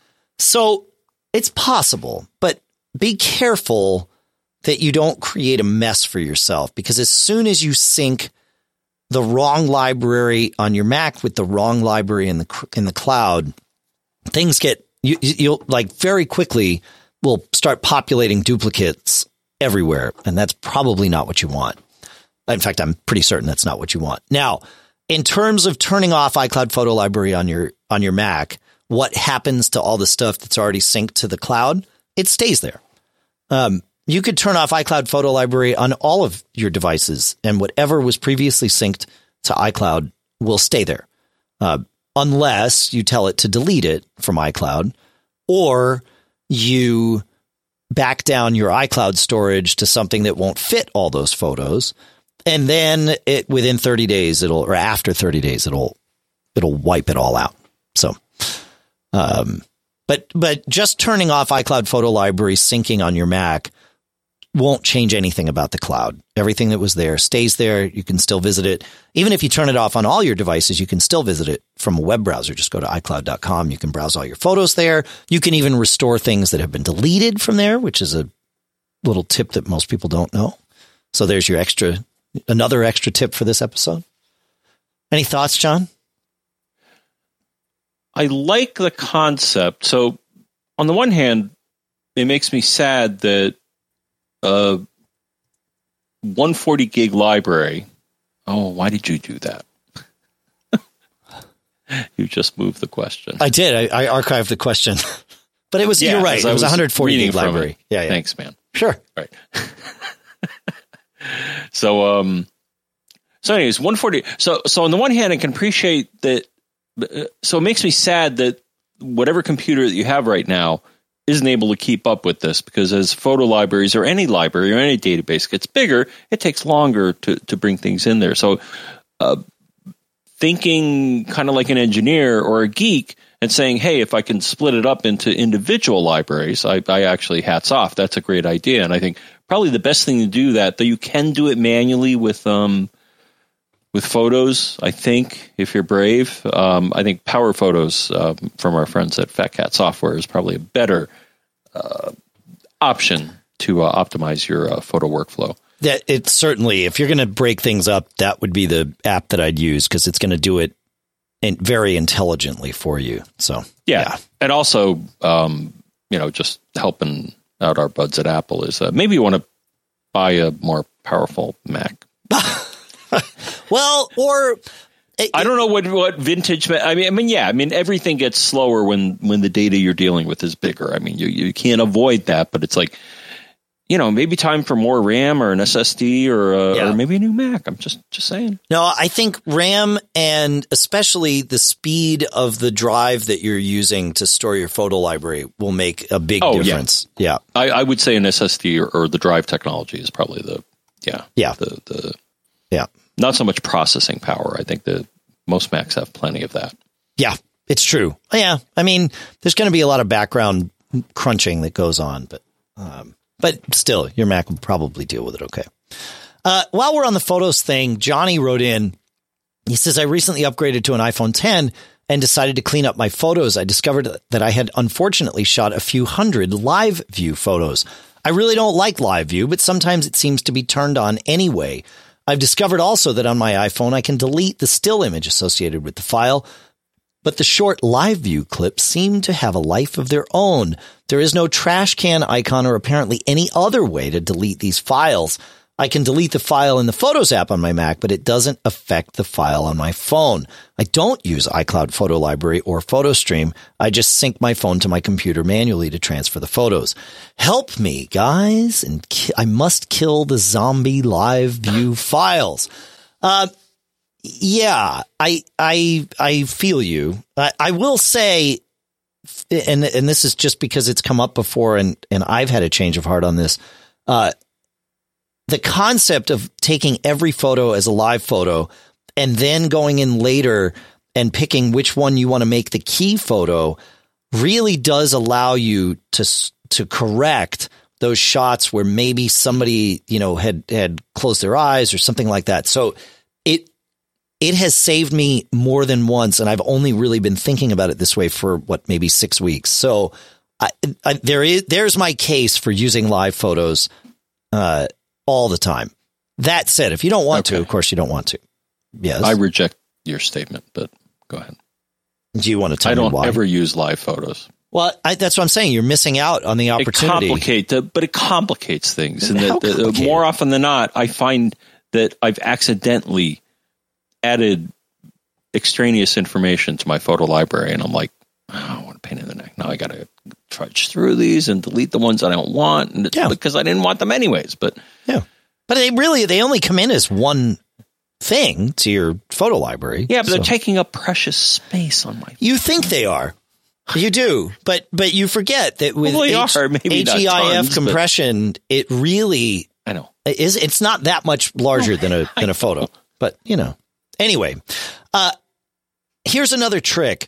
So it's possible, but be careful that you don't create a mess for yourself, because as soon as you sync the wrong library on your Mac with the wrong library in the in the cloud, things get, you, you'll like very quickly will start populating duplicates everywhere. And that's probably not what you want. In fact, I'm pretty certain that's not what you want. Now, in terms of turning off iCloud Photo Library on your on your Mac, what happens to all the stuff that's already synced to the cloud? It stays there. Um, you could turn off iCloud Photo Library on all of your devices, and whatever was previously synced to iCloud will stay there, uh, unless you tell it to delete it from iCloud, or you back down your iCloud storage to something that won't fit all those photos. And then it within thirty days, it'll, or after thirty days, it'll, it'll wipe it all out. So, um, but, but just turning off iCloud Photo Library syncing on your Mac won't change anything about the cloud. Everything that was there stays there. You can still visit it. Even if you turn it off on all your devices, you can still visit it from a web browser. Just go to i cloud dot com. You can browse all your photos there. You can even restore things that have been deleted from there, which is a little tip that most people don't know. So there's your extra, another extra tip for this episode. Any thoughts, John? I like the concept. So on the one hand, it makes me sad that a one forty gig library. Oh, why did you do that? You just moved the question. I did. I, I archived the question, but it was, yeah, you're right. It was, was a one hundred forty gig library. It. Yeah, yeah. Thanks, man. Sure. Right. so, um, so anyways, one forty. So, so on the one hand, I can appreciate that. So it makes me sad that whatever computer that you have right now isn't able to keep up with this because as photo libraries or any library or any database gets bigger, it takes longer to, to bring things in there. So uh, thinking kind of like an engineer or a geek and saying, hey, if I can split it up into individual libraries, I, I actually hats off. That's a great idea. And I think probably the best thing to do that, though you can do it manually with um, with photos, I think, if you're brave. Um, I think Power Photos uh, from our friends at Fat Cat Software is probably a better uh, option to uh, optimize your uh, photo workflow. That it's certainly, if you're going to break things up, that would be the app that I'd use because it's going to do it in, very intelligently for you. So yeah, yeah. And also, um, you know, just helping out our buds at Apple is uh, maybe you want to buy a more powerful Mac. Well, or it, I don't know what, what vintage. I mean, I mean, yeah, I mean, everything gets slower when, when the data you're dealing with is bigger. I mean, you, you can't avoid that, but it's like, you know, maybe time for more RAM or an S S D or a, yeah. or maybe a new Mac. I'm just just saying. No, I think RAM and especially the speed of the drive that you're using to store your photo library will make a big oh, difference. Yeah, yeah. I, I would say an S S D or, or the drive technology is probably the yeah yeah the the yeah. Not so much processing power. I think that most Macs have plenty of that. Yeah, it's true. Yeah, I mean, there's going to be a lot of background crunching that goes on, but um, but still, your Mac will probably deal with it okay. Uh, while we're on the photos thing, Johnny wrote in. He says, I recently upgraded to an iPhone ten and decided to clean up my photos. I discovered that I had unfortunately shot a few hundred live view photos. I really don't like live view, but sometimes it seems to be turned on anyway. I've discovered also that on my iPhone, I can delete the still image associated with the file, but the short live view clips seem to have a life of their own. There is no trash can icon or apparently any other way to delete these files. I can delete the file in the Photos app on my Mac, but it doesn't affect the file on my phone. I don't use iCloud Photo Library or PhotoStream. I just sync my phone to my computer manually to transfer the photos. Help me, guys, and ki- I must kill the zombie live view files. Uh, yeah, I I I feel you. I, I will say, and and this is just because it's come up before, and and I've had a change of heart on this. Uh, The concept of taking every photo as a live photo and then going in later and picking which one you want to make the key photo really does allow you to to correct those shots where maybe somebody, you know, had had closed their eyes or something like that. So it it has saved me more than once, and I've only really been thinking about it this way for what, maybe six weeks. So I, I, there is there's my case for using live photos Uh, all the time. That said, if you don't want okay. to, of course you don't want to. Yes. I reject your statement, but go ahead. Do you want to tell I me don't why? ever use live photos. Well, I, that's what I'm saying. You're missing out on the opportunity. It complicate, the, but it complicates things. And the, the, the, more often than not, I find that I've accidentally added extraneous information to my photo library. And I'm like, oh, what a pain in the neck. Now I got to trudge through these and delete the ones I don't want and yeah. because I didn't want them anyways. But yeah, but they really, they only come in as one thing to your photo library. Yeah, but so. They're taking up precious space on my. You think they are. You do, but but you forget that with well, H- are, maybe H E I F tons, compression, but it really I know is. It's not that much larger than a than a photo, but you know. Anyway, uh, here's another trick.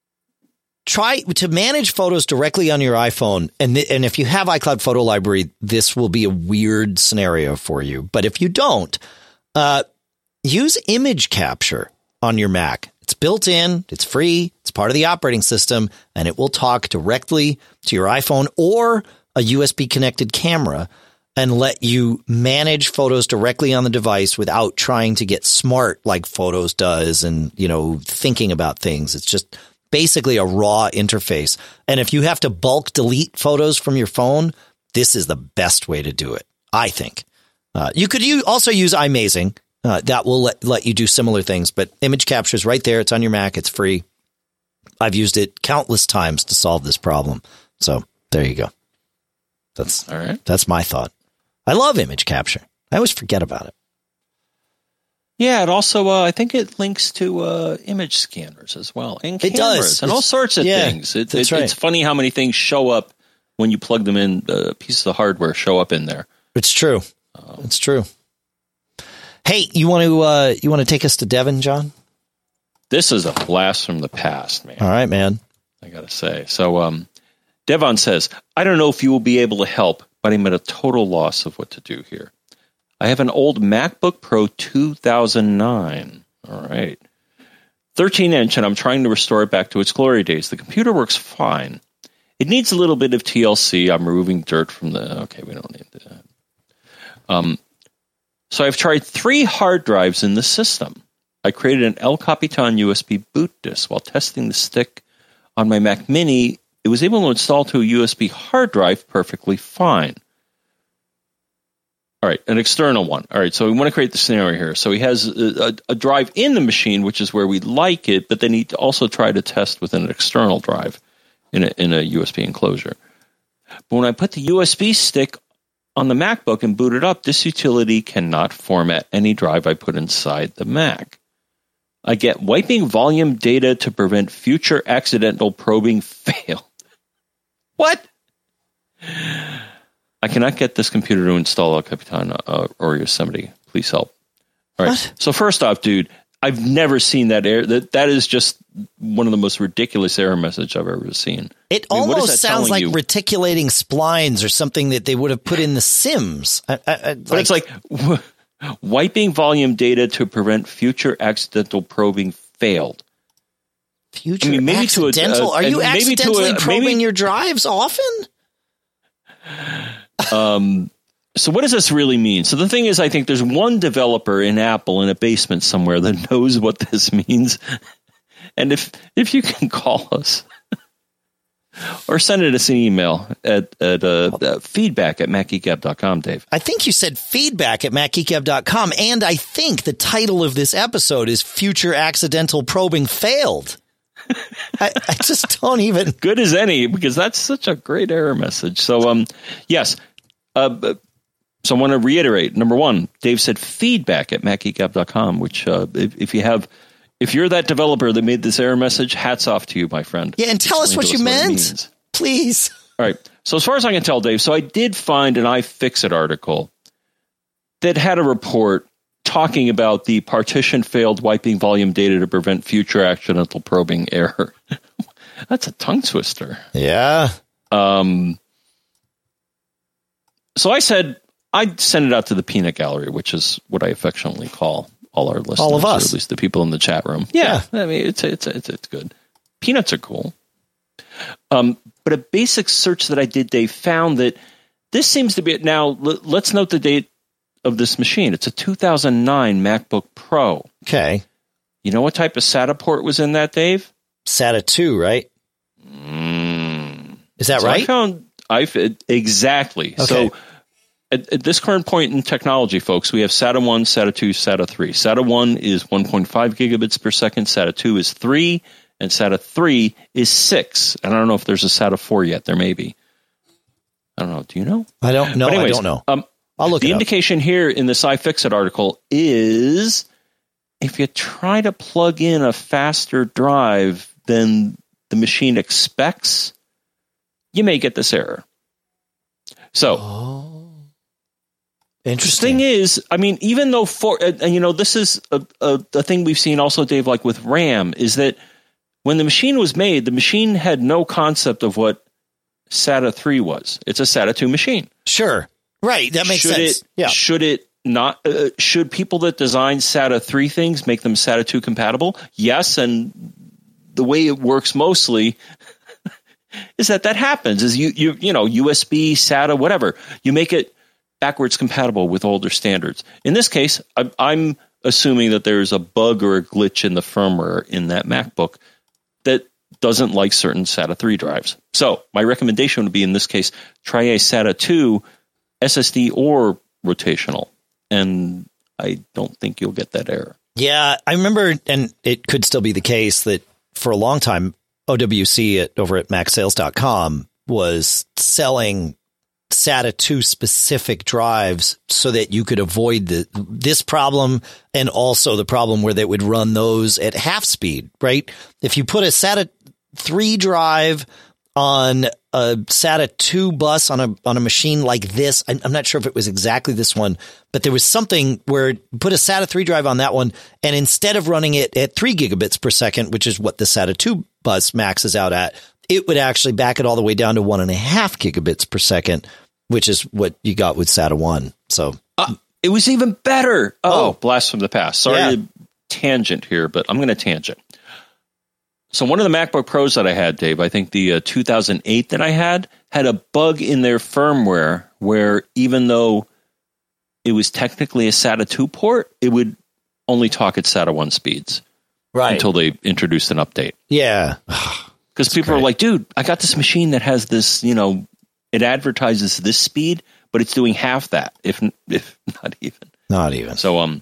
Try to manage photos directly on your iPhone. And, th- and if you have iCloud Photo Library, this will be a weird scenario for you. But if you don't, uh, use image capture on your Mac. It's built in. It's free. It's part of the operating system, and it will talk directly to your iPhone or a U S B connected camera and let you manage photos directly on the device without trying to get smart like Photos does and, you know, thinking about things. It's just basically a raw interface. And if you have to bulk delete photos from your phone, this is the best way to do it, I think. Uh, you could u- also use iMazing. Uh, that will let, let you do similar things, but image capture is right there. It's on your Mac. It's free. I've used it countless times to solve this problem. So there you go. That's all right. That's my thought. I love image capture. I always forget about it. Yeah, it also, uh, I think it links to uh, image scanners as well. And cameras it does. and it's, all sorts of yeah, things. It, that's it, right. It's funny how many things show up when you plug them in, uh, pieces of hardware show up in there. It's true. Um, it's true. Hey, you want to uh, you want to take us to Devin, John? This is a blast from the past, man. All right, man. I got to say. So um, Devon says, I don't know if you will be able to help, but I'm at a total loss of what to do here. I have an old MacBook Pro two thousand nine. All right. thirteen inch, and I'm trying to restore it back to its glory days. The computer works fine. It needs a little bit of T L C. I'm removing dirt from the... Okay, we don't need that. Um, so I've tried three hard drives in the system. I created an El Capitan U S B boot disk. While testing the stick on my Mac Mini, it was able to install to a U S B hard drive perfectly fine. All right, an external one. All right, so we want to create the scenario here. So he has a, a, a drive in the machine, which is where we like it, but then he also tried to test with an external drive in a, in a U S B enclosure. But when I put the U S B stick on the MacBook and boot it up, this utility cannot format any drive I put inside the Mac. I get wiping volume data to prevent future accidental probing failed. What? I cannot get this computer to install El Capitan uh, or Yosemite. Please help. All right. What? So first off, dude, I've never seen that error. That that is just one of the most ridiculous error messages I've ever seen. It I mean, almost sounds like you? reticulating splines or something that they would have put in the Sims. I, I, I, but like, it's like w- wiping volume data to prevent future accidental probing failed. Future I mean, maybe accidental? To a, a, Are you accidentally a, probing maybe, your drives often? Um, so what does this really mean? So the thing is, I think there's one developer in Apple in a basement somewhere that knows what this means. And if if you can call us or send us an email at, at uh, uh, feedback at mac geek gab dot com, Dave. I think you said feedback at mac geek gab dot com. And I think the title of this episode is Future Accidental Probing Failed. I, I just don't even. Good as any, because that's such a great error message. So, um, yes. Uh, so I want to reiterate. Number one, Dave said feedback at mac geek gab dot com, which uh, if, if you have, if you're that developer that made this error message, hats off to you, my friend. Yeah, and tell Explain us what you us meant, what please. All right. So as far as I can tell, Dave, so I did find an iFixit article that had a report talking about the partition failed wiping volume data to prevent future accidental probing error. That's a tongue twister. Yeah. Um. So I said I'd send it out to the peanut gallery, which is what I affectionately call all our listeners, all of us, or at least the people in the chat room. Yeah, yeah. I mean it's it's it's it's good. Peanuts are cool. Um, but a basic search that I did, Dave, found that this seems to be now. L- let's note the date of this machine. It's a two thousand nine MacBook Pro. Okay. You know what type of SATA port was in that, Dave? SATA two, right? Mm. Is that so right? I found I exactly. Okay. So at, at this current point in technology, folks, we have SATA one, SATA two, SATA three. SATA one is one point five gigabits per second. SATA two is three, and SATA three is six. And I don't know if there's a SATA four yet. There may be. I don't know. Do you know? I don't know. Anyways, I don't know. Um, I'll look the it indication up. here in this iFixit article is if you try to plug in a faster drive than the machine expects, you may get this error. So, oh, The interesting. thing is, I mean, even though for uh, you know, this is a, a, a thing we've seen also, Dave, like with RAM, is that when the machine was made, the machine had no concept of what SATA three was. It's a SATA two machine. Sure. Right, that makes should sense. It, yeah. Should it not? Uh, should people that design SATA three things make them SATA two compatible? Yes, and the way it works mostly is that that happens. Is you you you know U S B, SATA, whatever. You make it backwards compatible with older standards. In this case, I, I'm assuming that there's a bug or a glitch in the firmware in that MacBook that doesn't like certain SATA three drives. So my recommendation would be in this case, try a SATA two S S D or rotational, and I don't think you'll get that error. Yeah, I remember, and it could still be the case, that for a long time, O W C at, over at mac sales dot com was selling SATA two specific drives so that you could avoid the this problem and also the problem where they would run those at half speed, right? If you put a SATA three drive on a SATA two bus on a on a machine like this. I'm, I'm not sure if it was exactly this one, but there was something where put a SATA three drive on that one, and instead of running it at three gigabits per second, which is what the SATA two bus maxes out at, it would actually back it all the way down to one and a half gigabits per second, which is what you got with SATA one. So uh, it was even better. Oh, oh, blast from the past. Sorry yeah. to tangent here, but I'm going to tangent. So one of the MacBook Pros that I had, Dave, I think the uh, two thousand eight that I had, had a bug in their firmware where even though it was technically a SATA two port, it would only talk at SATA one speeds. Right. Until they introduced an update. Yeah. Because people great. are like, dude, I got this machine that has this, you know, it advertises this speed, but it's doing half that, if if not even. Not even. So, um,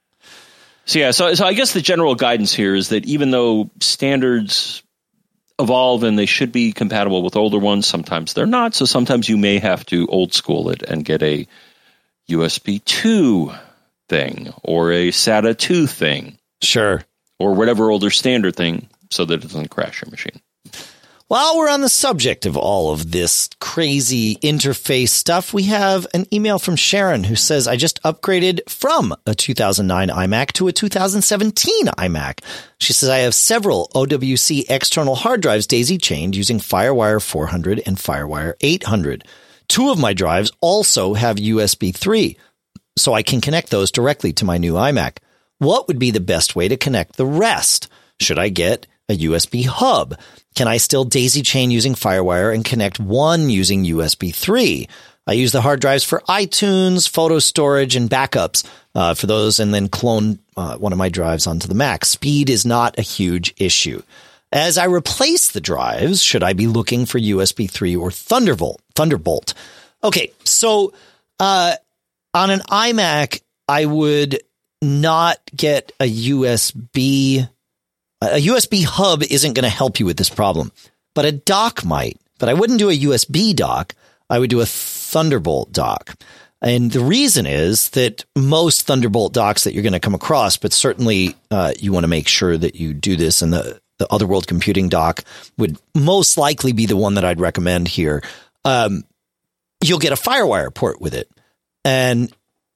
so yeah, so so I guess the general guidance here is that even though standards evolve and they should be compatible with older ones, sometimes they're not. So sometimes you may have to old school it and get a U S B two thing or a SATA two thing. Sure. Or whatever older standard thing so that it doesn't crash your machine. While we're on the subject of all of this crazy interface stuff, we have an email from Sharon who says, I just upgraded from a two thousand nine iMac to a two thousand seventeen iMac. She says, I have several O W C external hard drives daisy-chained using FireWire four hundred and FireWire eight hundred. Two of my drives also have U S B three, so I can connect those directly to my new iMac. What would be the best way to connect the rest? Should I get a U S B hub? Can I still daisy chain using FireWire and connect one using U S B three? I use the hard drives for iTunes, photo storage, and backups uh, for those, and then clone uh, one of my drives onto the Mac. Speed is not a huge issue. As I replace the drives, should I be looking for U S B three or Thunderbolt? Thunderbolt. Okay, so uh, on an iMac, I would not get a U S B. A U S B hub isn't going to help you with this problem, but a dock might. But I wouldn't do a U S B dock. I would do a Thunderbolt dock. And the reason is that most Thunderbolt docks that you're going to come across, but certainly uh, you want to make sure that you do this. And the, the Otherworld Computing dock would most likely be the one that I'd recommend here. Um, you'll get a FireWire port with it. And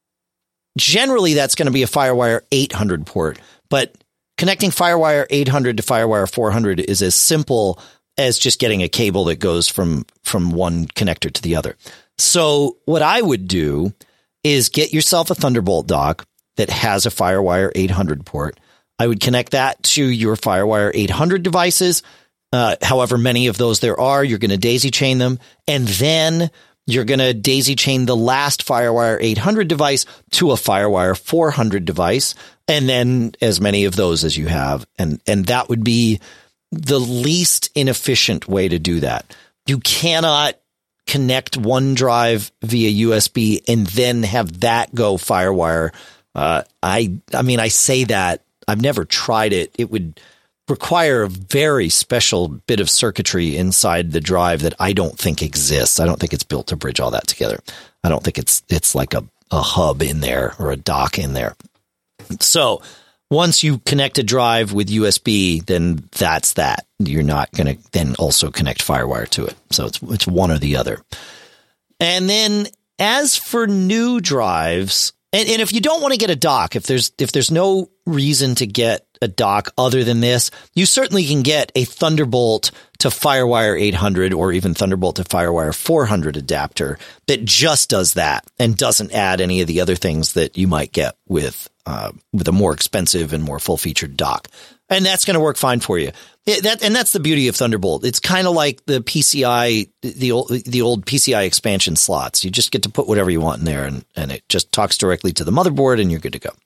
generally that's going to be a FireWire eight hundred port, but connecting FireWire eight hundred to FireWire four hundred is as simple as just getting a cable that goes from, from one connector to the other. So what I would do is get yourself a Thunderbolt dock that has a FireWire eight hundred port. I would connect that to your FireWire eight hundred devices. Uh, however many of those there are, you're going to daisy chain them. And then you're going to daisy chain the last FireWire eight hundred device to a FireWire four hundred device. And then as many of those as you have. And, and that would be the least inefficient way to do that. You cannot connect one drive via U S B and then have that go FireWire. Uh, I, I mean, I say that I've never tried it. It would require a very special bit of circuitry inside the drive that I don't think exists. I don't think it's built to bridge all that together. I don't think it's, it's like a, a hub in there or a dock in there. So once you connect a drive with U S B, then that's that. You're not going to then also connect FireWire to it. So it's it's one or the other. And then as for new drives, and, and if you don't want to get a dock, if there's if there's no reason to get a dock other than this, you certainly can get a Thunderbolt to FireWire eight hundred or even Thunderbolt to FireWire four hundred adapter that just does that and doesn't add any of the other things that you might get with uh, with a more expensive and more full-featured dock. And that's going to work fine for you. It, that, and that's the beauty of Thunderbolt. It's kind of like the P C I, the old, the old P C I expansion slots. You just get to put whatever you want in there, and, and it just talks directly to the motherboard, and you're good to go.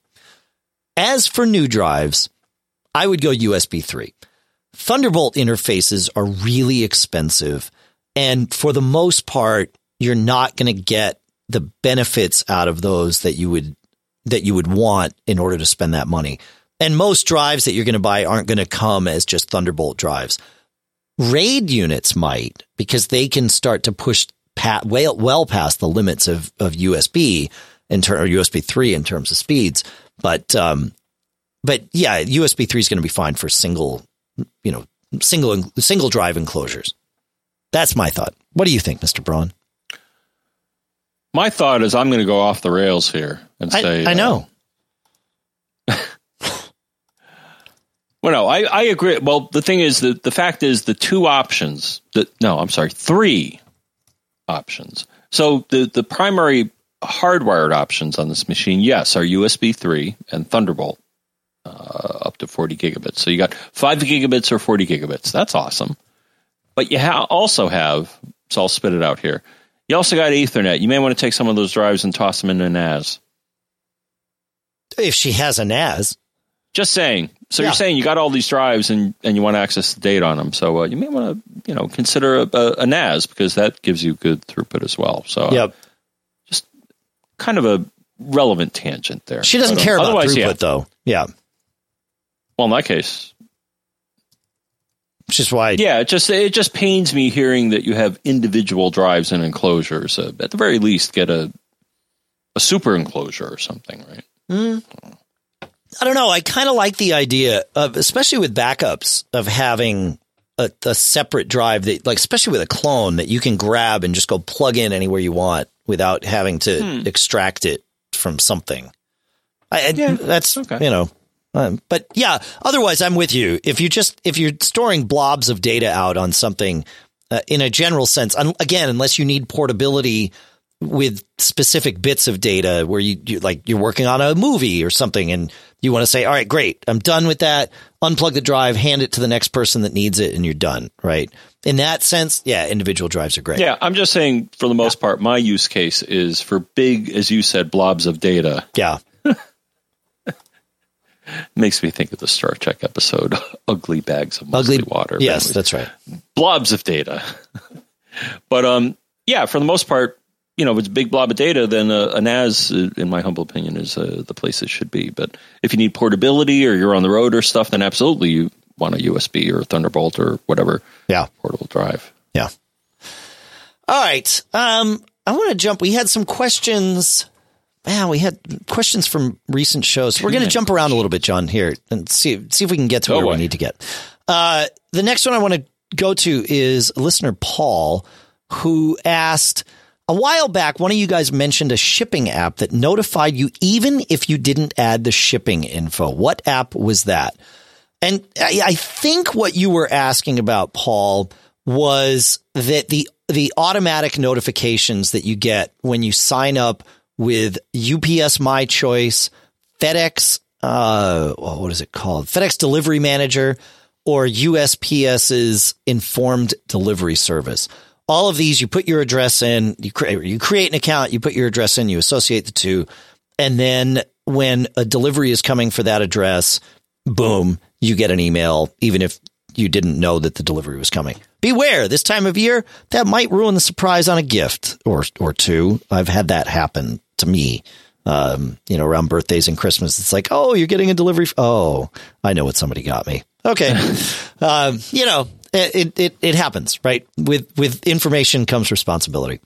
As for new drives, I would go U S B three. Thunderbolt interfaces are really expensive, and for the most part, you're not going to get the benefits out of those that you would that you would want in order to spend that money. And most drives that you're going to buy aren't going to come as just Thunderbolt drives. RAID units might, because they can start to push pat, well, well past the limits of, of U S B in ter- or U S B three in terms of speeds. But um, but yeah, U S B three is going to be fine for single, you know, single single drive enclosures. That's my thought. What do you think, Mister Braun? My thought is I'm going to go off the rails here and say, I, I know. Uh, well, no, I, I agree. Well, the thing is that the fact is the two options that no, I'm sorry, three options. So the, the primary hardwired options on this machine, yes, are U S B three and Thunderbolt uh, up to forty gigabits. So you got five gigabits or forty gigabits. That's awesome. But you ha- also have, so I'll spit it out here. You also got Ethernet. You may want to take some of those drives and toss them into N A S. If she has a N A S. Just saying. So yeah. You're saying you got all these drives and, and you want to access the data on them. So uh, you may want to, you know, consider a, a, a N A S because that gives you good throughput as well. So yep. uh, just kind of a relevant tangent there. She doesn't but, care uh, about throughput, yeah. though. Yeah. Well, in that case. Which is why. Yeah, it just, it just pains me hearing that you have individual drives and enclosures. Uh, at the very least, get a, a super enclosure or something, right? Mm. I don't know. I kind of like the idea of, especially with backups, of having a, a separate drive that, like, especially with a clone that you can grab and just go plug in anywhere you want without having to hmm. extract it from something. I, yeah, that's, okay. you know, um, but yeah, otherwise I'm with you. If you just, if you're storing blobs of data out on something uh, in a general sense, un- again, unless you need portability with specific bits of data where you, you like you're working on a movie or something and you want to say, all right, great, I'm done with that. Unplug the drive, hand it to the next person that needs it, and you're done. Right. In that sense, yeah, individual drives are great. Yeah, I'm just saying for the most yeah. part, my use case is for big, as you said, blobs of data. Yeah. Makes me think of the Star Trek episode, Ugly Bags of Mostly Ugly Water. Yes, anyways, that's right. Blobs of data. But um, yeah, for the most part, you know, if it's a big blob of data, then uh, a N A S, uh, in my humble opinion, is uh, the place it should be. But if you need portability or you're on the road or stuff, then absolutely you want a U S B or a Thunderbolt or whatever yeah. portable drive. Yeah. All right. Um, I want to jump. We had some questions. Man, we had questions from recent shows. We're going to jump around a little bit, John, here and see see if we can get to oh, where boy. we need to get. Uh, the next one I want to go to is listener Paul, who asked, a while back, one of you guys mentioned a shipping app that notified you even if you didn't add the shipping info. What app was that? And I, I think what you were asking about, Paul, was that the the automatic notifications that you get when you sign up with U P S My Choice, FedEx, uh, what is it called? FedEx Delivery Manager, or USPS's Informed Delivery Service. All of these, you put your address in, you create, you create an account, you put your address in, you associate the two, and then when a delivery is coming for that address, boom, you get an email, even if you didn't know that the delivery was coming. Beware, this time of year, that might ruin the surprise on a gift or or two. I've had that happen to me, um, you know, around birthdays and Christmas. It's like, oh, you're getting a delivery. F- oh, I know what somebody got me. Okay. um, you know, it, it, it happens, right? With, with information comes responsibility.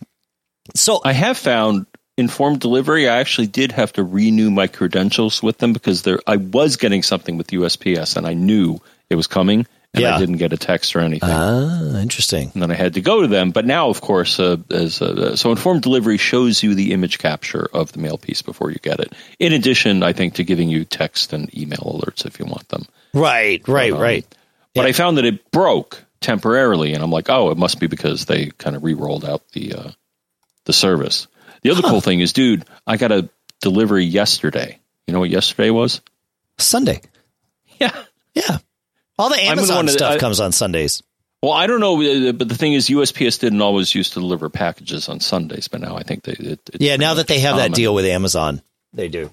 So I have found Informed Delivery. I actually did have to renew my credentials with them because there, I was getting something with U S P S and I knew it was coming. And yeah. I didn't get a text or anything. Ah, interesting. And then I had to go to them. But now, of course, uh, as uh, so Informed Delivery shows you the image capture of the mail piece before you get it. In addition, I think, to giving you text and email alerts if you want them. Right, right, but, um, right. But yeah. I found that it broke temporarily, and I'm like, oh, it must be because they kind of re-rolled out the uh, the service. The other huh. cool thing is, dude, I got a delivery yesterday. You know what yesterday was? Sunday. Yeah. Yeah. All the Amazon stuff I, comes on Sundays. Well, I don't know, but the thing is, U S P S didn't always used to deliver packages on Sundays, but now I think they. It, yeah, now that they have common. that deal with Amazon, they do.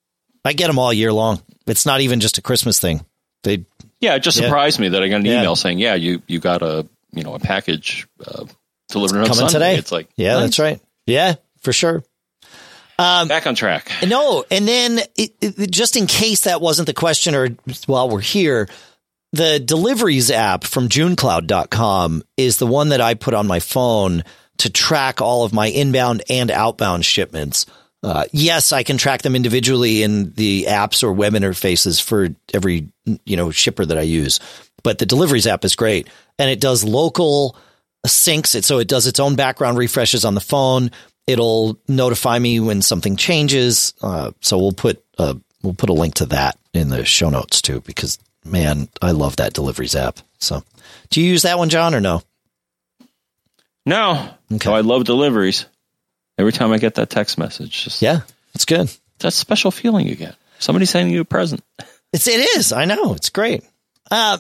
I get them all year long. It's not even just a Christmas thing. They. Yeah, it just yeah. surprised me that I got an yeah. email saying, "Yeah, you you got a you know a package uh, delivered on coming Sunday." Today. It's like, yeah, nice. That's right. Yeah, for sure. Um, Back on track. No, and then it, it, just in case that wasn't the question, or while we're here. The deliveries app from June Cloud dot com is the one that I put on my phone to track all of my inbound and outbound shipments. Uh, yes, I can track them individually in the apps or web interfaces for every, you know, shipper that I use. But the deliveries app is great. And it does local syncs it. So it does its own background refreshes on the phone. It'll notify me when something changes. Uh, so we'll put uh, we'll put a link to that in the show notes too, because man, I love that Deliveries app. So do you use that one, John, or no? No. Okay. So I love Deliveries. Every time I get that text message, just yeah, it's good. That special feeling you get. Somebody sending you a present. It's it is. I know. It's great. Uh,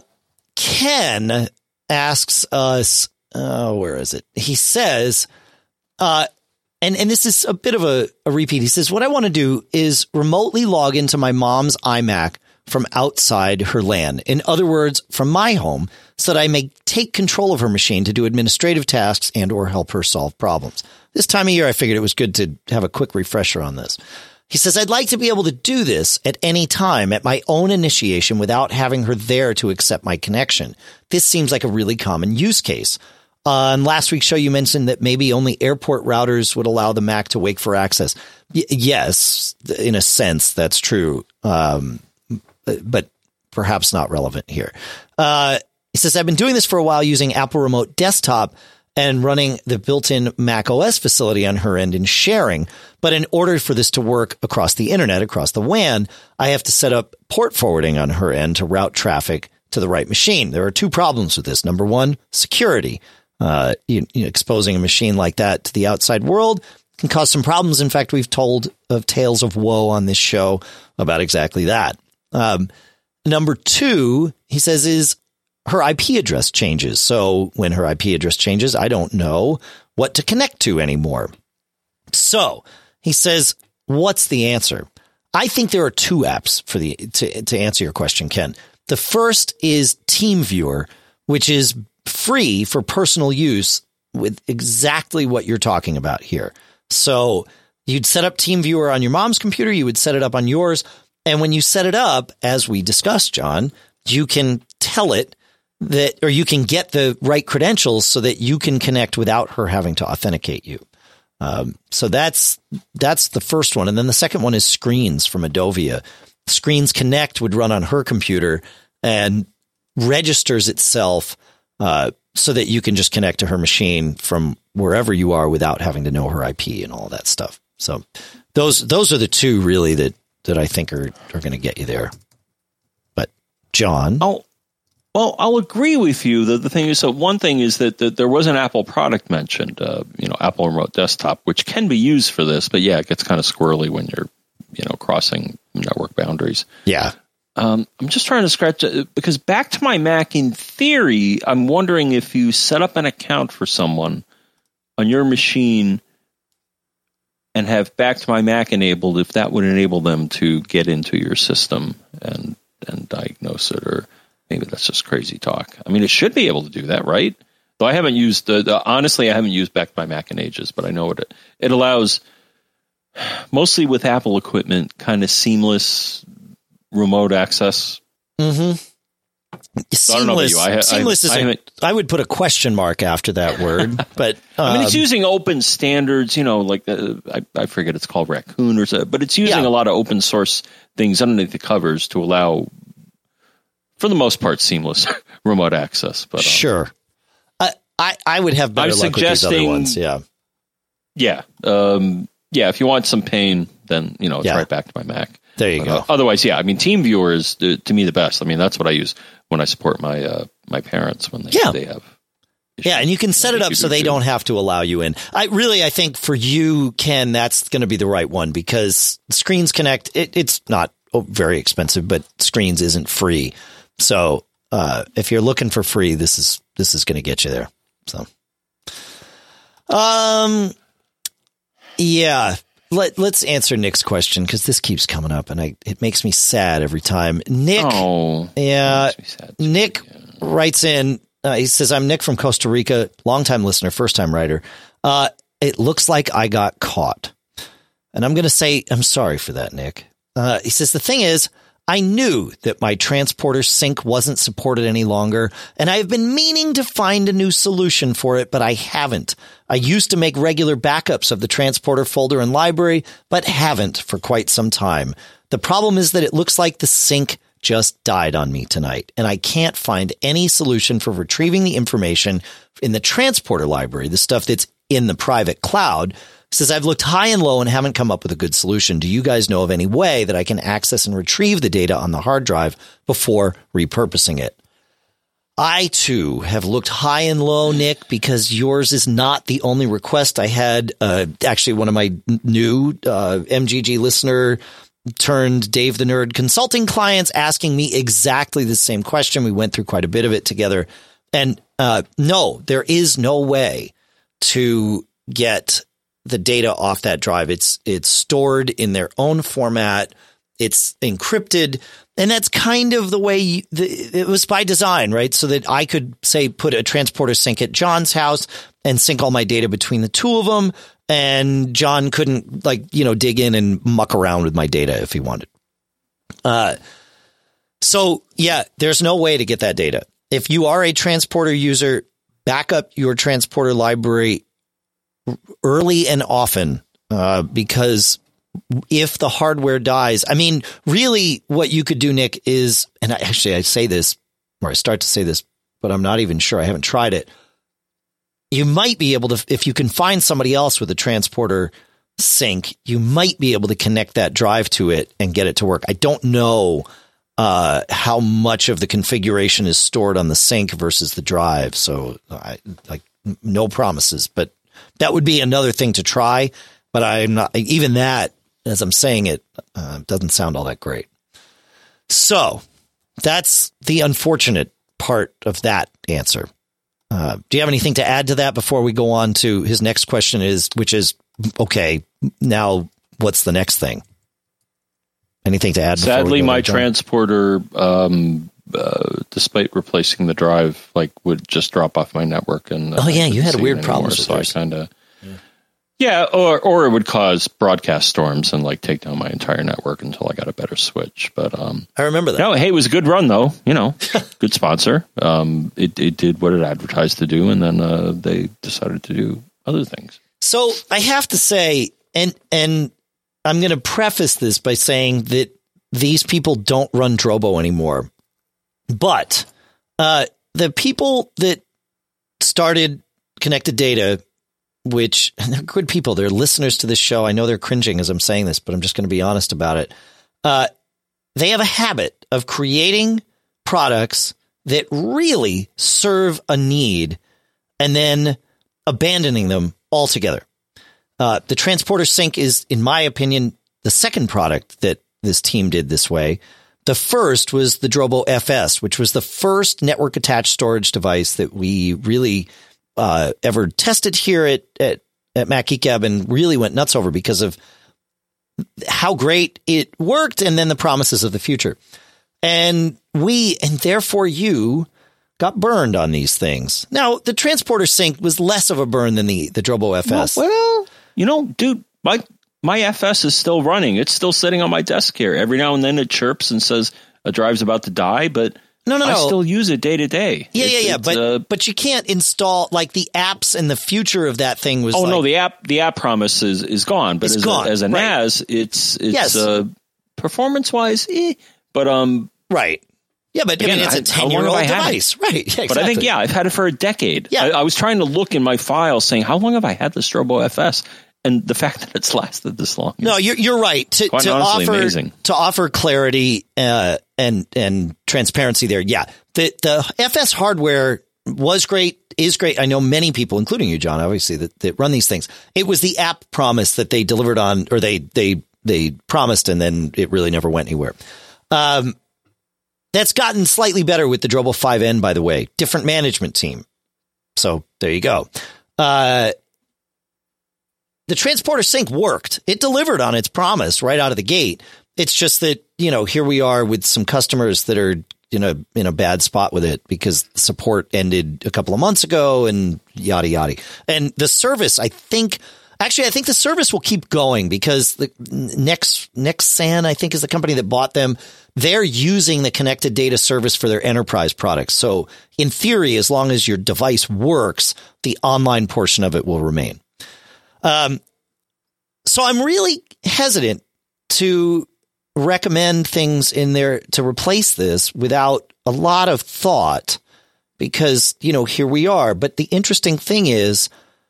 Ken asks us, uh, where is it? He says, uh, and, and this is a bit of a, a repeat. He says, what I want to do is remotely log into my mom's iMac from outside her LAN. In other words, from my home, so that I may take control of her machine to do administrative tasks and or help her solve problems. This time of year, I figured it was good to have a quick refresher on this. He says, I'd like to be able to do this at any time at my own initiation without having her there to accept my connection. This seems like a really common use case. Uh, on last week's show, you mentioned that maybe only airport routers would allow the Mac to wake for access. Y- yes, in a sense, that's true, um, but perhaps not relevant here. Uh, he says, I've been doing this for a while using Apple Remote Desktop and running the built-in Mac O S facility on her end and sharing. But in order for this to work across the internet, across the W A N, I have to set up port forwarding on her end to route traffic to the right machine. There are two problems with this. Number one, security. Uh, you, you know, exposing a machine like that to the outside world can cause some problems. In fact, we've told of tales of woe on this show about exactly that. Um, number two, he says, is her I P address changes. So when her I P address changes, I don't know what to connect to anymore. So he says, what's the answer? I think there are two apps for the to, to answer your question, Ken. The first is TeamViewer, which is free for personal use with exactly what you're talking about here. So you'd set up TeamViewer on your mom's computer. You would set it up on yours. And when you set it up, as we discussed, John, you can tell it that, or you can get the right credentials so that you can connect without her having to authenticate you. Um, so that's, that's the first one. And then the second one is Screens from Adovia. Screens Connect would run on her computer and registers itself, uh, so that you can just connect to her machine from wherever you are without having to know her I P and all that stuff. So those, those are the two really that, that I think are, are going to get you there. But John, oh, well, I'll agree with you that the thing is, so one thing is that, that there was an Apple product mentioned, uh, you know, Apple Remote Desktop, which can be used for this, but yeah, it gets kind of squirrely when you're, you know, crossing network boundaries. Yeah. Um, I'm just trying to scratch it because back to my Mac, in theory, I'm wondering if you set up an account for someone on your machine and have Back to My Mac enabled, if that would enable them to get into your system and, and diagnose it, or maybe that's just crazy talk. I mean, it should be able to do that, right? Though I haven't used the, the honestly, I haven't used Back to My Mac in ages, but I know it, it allows, mostly with Apple equipment, kind of seamless remote access. Mm-hmm. So seamless. I, I, seamless I, is. I, a, I would put a question mark after that word, but um, I mean, it's using open standards. You know, like the, I, I forget it's called Raccoon or so, but it's using yeah. a lot of open source things underneath the covers to allow, for the most part, seamless remote access. But um, sure, I, I I would have better I'm luck with these other ones. Yeah, yeah, um, yeah. If you want some pain, then you know it's yeah. right Back to My Mac. There you but, go. Uh, otherwise, yeah, I mean, TeamViewer is uh, to me the best. I mean, that's what I use when I support my uh, my parents when they, yeah. they have. Yeah, and you can set it up so they don't have to allow you in. I really, I think for you, Ken, that's going to be the right one because Screens Connect, it, it's not very expensive, but Screens isn't free. So uh, if you're looking for free, this is this is going to get you there. So, um, yeah. Let, let's answer Nick's question because this keeps coming up and I, it makes me sad every time. Nick, oh, yeah, Nick yeah. writes in, uh, he says, I'm Nick from Costa Rica, longtime listener, first time writer. Uh, it looks like I got caught. And I'm going to say, I'm sorry for that, Nick. Uh, he says, the thing is, I knew that my transporter sync wasn't supported any longer, and I've been meaning to find a new solution for it, but I haven't. I used to make regular backups of the transporter folder and library, but haven't for quite some time. The problem is that it looks like the sync just died on me tonight, and I can't find any solution for retrieving the information in the transporter library, the stuff that's in the private cloud. Says, I've looked high and low and haven't come up with a good solution. Do you guys know of any way that I can access and retrieve the data on the hard drive before repurposing it? I, too, have looked high and low, Nick, because yours is not the only request. I had uh, actually one of my new uh, M G G listener turned Dave the Nerd consulting clients asking me exactly the same question. We went through quite a bit of it together. And uh, no, there is no way to get the data off that drive. It's it's stored in their own format. It's encrypted. And that's kind of the way you, the, it was by design, right? So that I could, say, put a transporter sync at John's house and sync all my data between the two of them. And John couldn't, like, you know, dig in and muck around with my data if he wanted. Uh, so, yeah, there's no way to get that data. If you are a transporter user, back up your transporter library early and often, uh, because if the hardware dies, I mean, really what you could do, Nick, is, and I, actually I say this, or I start to say this, but I'm not even sure. I haven't tried it. You might be able to, if you can find somebody else with a transporter sync, you might be able to connect that drive to it and get it to work. I don't know uh, how much of the configuration is stored on the sync versus the drive. So I like no promises, but that would be another thing to try. But I'm not, even that, as I'm saying it, uh, doesn't sound all that great. So that's the unfortunate part of that answer. Uh, do you have anything to add to that before we go on to his next question is, which is, okay, now what's the next thing? Anything to add? Sadly, my transporter, um, uh, despite replacing the drive, like would just drop off my network. And oh yeah, you had weird problems with so I kind of, yeah. yeah, or or it would cause broadcast storms and like take down my entire network until I got a better switch. But um, I remember that. No, hey, it was a good run though. You know, good sponsor. Um, it it did what it advertised to do, and then uh, they decided to do other things. So I have to say, and and I'm going to preface this by saying that these people don't run Drobo anymore. But uh, the people that started Connected Data, which and they're good people, they're listeners to this show. I know they're cringing as I'm saying this, but I'm just going to be honest about it. Uh, they have a habit of creating products that really serve a need and then abandoning them altogether. Uh, the Transporter Sync is, in my opinion, the second product that this team did this way. The first was the Drobo F S, which was the first network attached storage device that we really uh, ever tested here at, at, at MacGeekGab and really went nuts over because of how great it worked and then the promises of the future. And we, and therefore you, got burned on these things. Now, the Transporter Sync was less of a burn than the, the Drobo F S. Well, well, you know, dude, my my F S is still running. It's still sitting on my desk here. Every now and then it chirps and says a drive's about to die, but no, no, I no. still use it day to day. Yeah, it's, yeah, yeah. But uh, but you can't install like the apps and the future of that thing was. Oh like, no, the app the app promise is, is gone. But it's as gone, a, as a right. N A S, it's it's yes. uh, performance wise, eh, but um, right. Yeah, but again, I mean, it's a ten-year-old device. Right. Yeah, exactly. But I think, yeah, I've had it for a decade. Yeah. I, I was trying to look in my file saying, how long have I had this Drobo F S? And the fact that it's lasted this long. No, you're you're right. To, quite to honestly offer amazing. to offer clarity uh, and and transparency there. Yeah, the the F S hardware was great, is great. I know many people, including you, John, obviously that, that run these things. It was the app promise that they delivered on, or they they they promised, and then it really never went anywhere. Um, that's gotten slightly better with the Drobo five N, by the way. Different management team. So there you go. Uh, The Transporter Sync worked. It delivered on its promise right out of the gate. It's just that, you know, here we are with some customers that are in a in a bad spot with it because support ended a couple of months ago and yada, yada. And the service, I think, actually, I think the service will keep going because the Nex, Nexan, I think, is the company that bought them. They're using the Connected Data service for their enterprise products. So in theory, as long as your device works, the online portion of it will remain. Um, so I'm really hesitant to recommend things in there to replace this without a lot of thought because, you know, here we are. But the interesting thing is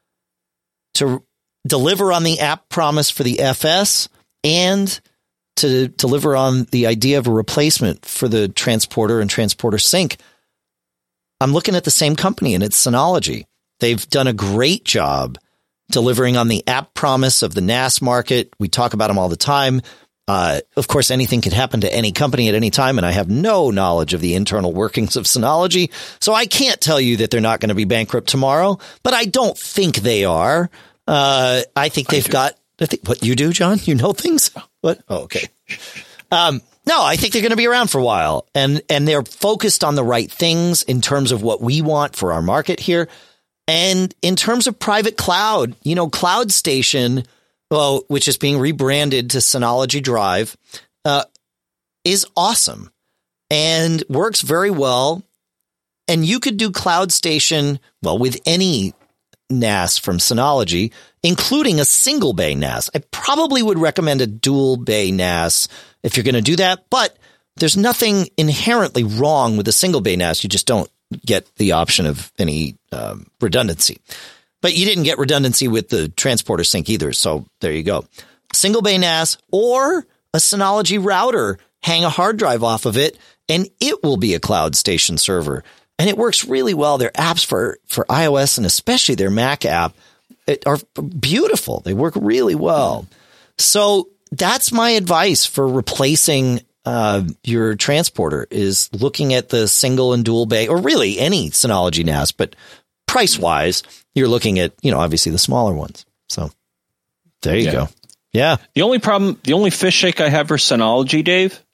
to deliver on the app promise for the F S and to deliver on the idea of a replacement for the transporter and transporter sync. I'm looking at the same company, and it's Synology. They've done a great job delivering on the app promise of the N A S market. We talk about them all the time. Uh, of course, anything could happen to any company at any time, and I have no knowledge of the internal workings of Synology, so I can't tell you that they're not going to be bankrupt tomorrow, but I don't think they are. Uh, I think they've I got I think what you do, John. You know things. What? Oh, okay. Um, no, I think they're going to be around for a while, and and they're focused on the right things in terms of what we want for our market here, and in terms of private cloud. You know, Cloud Station, well, which is being rebranded to Synology Drive, uh, is awesome and works very well. And you could do Cloud Station well with any N A S from Synology, including a single bay N A S. I probably would recommend a dual bay N A S if you're going to do that, but there's nothing inherently wrong with a single bay N A S. You just don't get the option of any um, redundancy. But you didn't get redundancy with the transporter sync either, so there you go. Single bay N A S or a Synology router, hang a hard drive off of it, and it will be a Cloud Station server. And it works really well. Their apps for, for iOS and especially their Mac app it, are beautiful. They work really well. So that's my advice for replacing uh, your transporter is looking at the single and dual bay, or really any Synology N A S, but price wise, you're looking at, you know, obviously the smaller ones. So there you yeah. go. Yeah. The only problem, the only fish shake I have for Synology, Dave.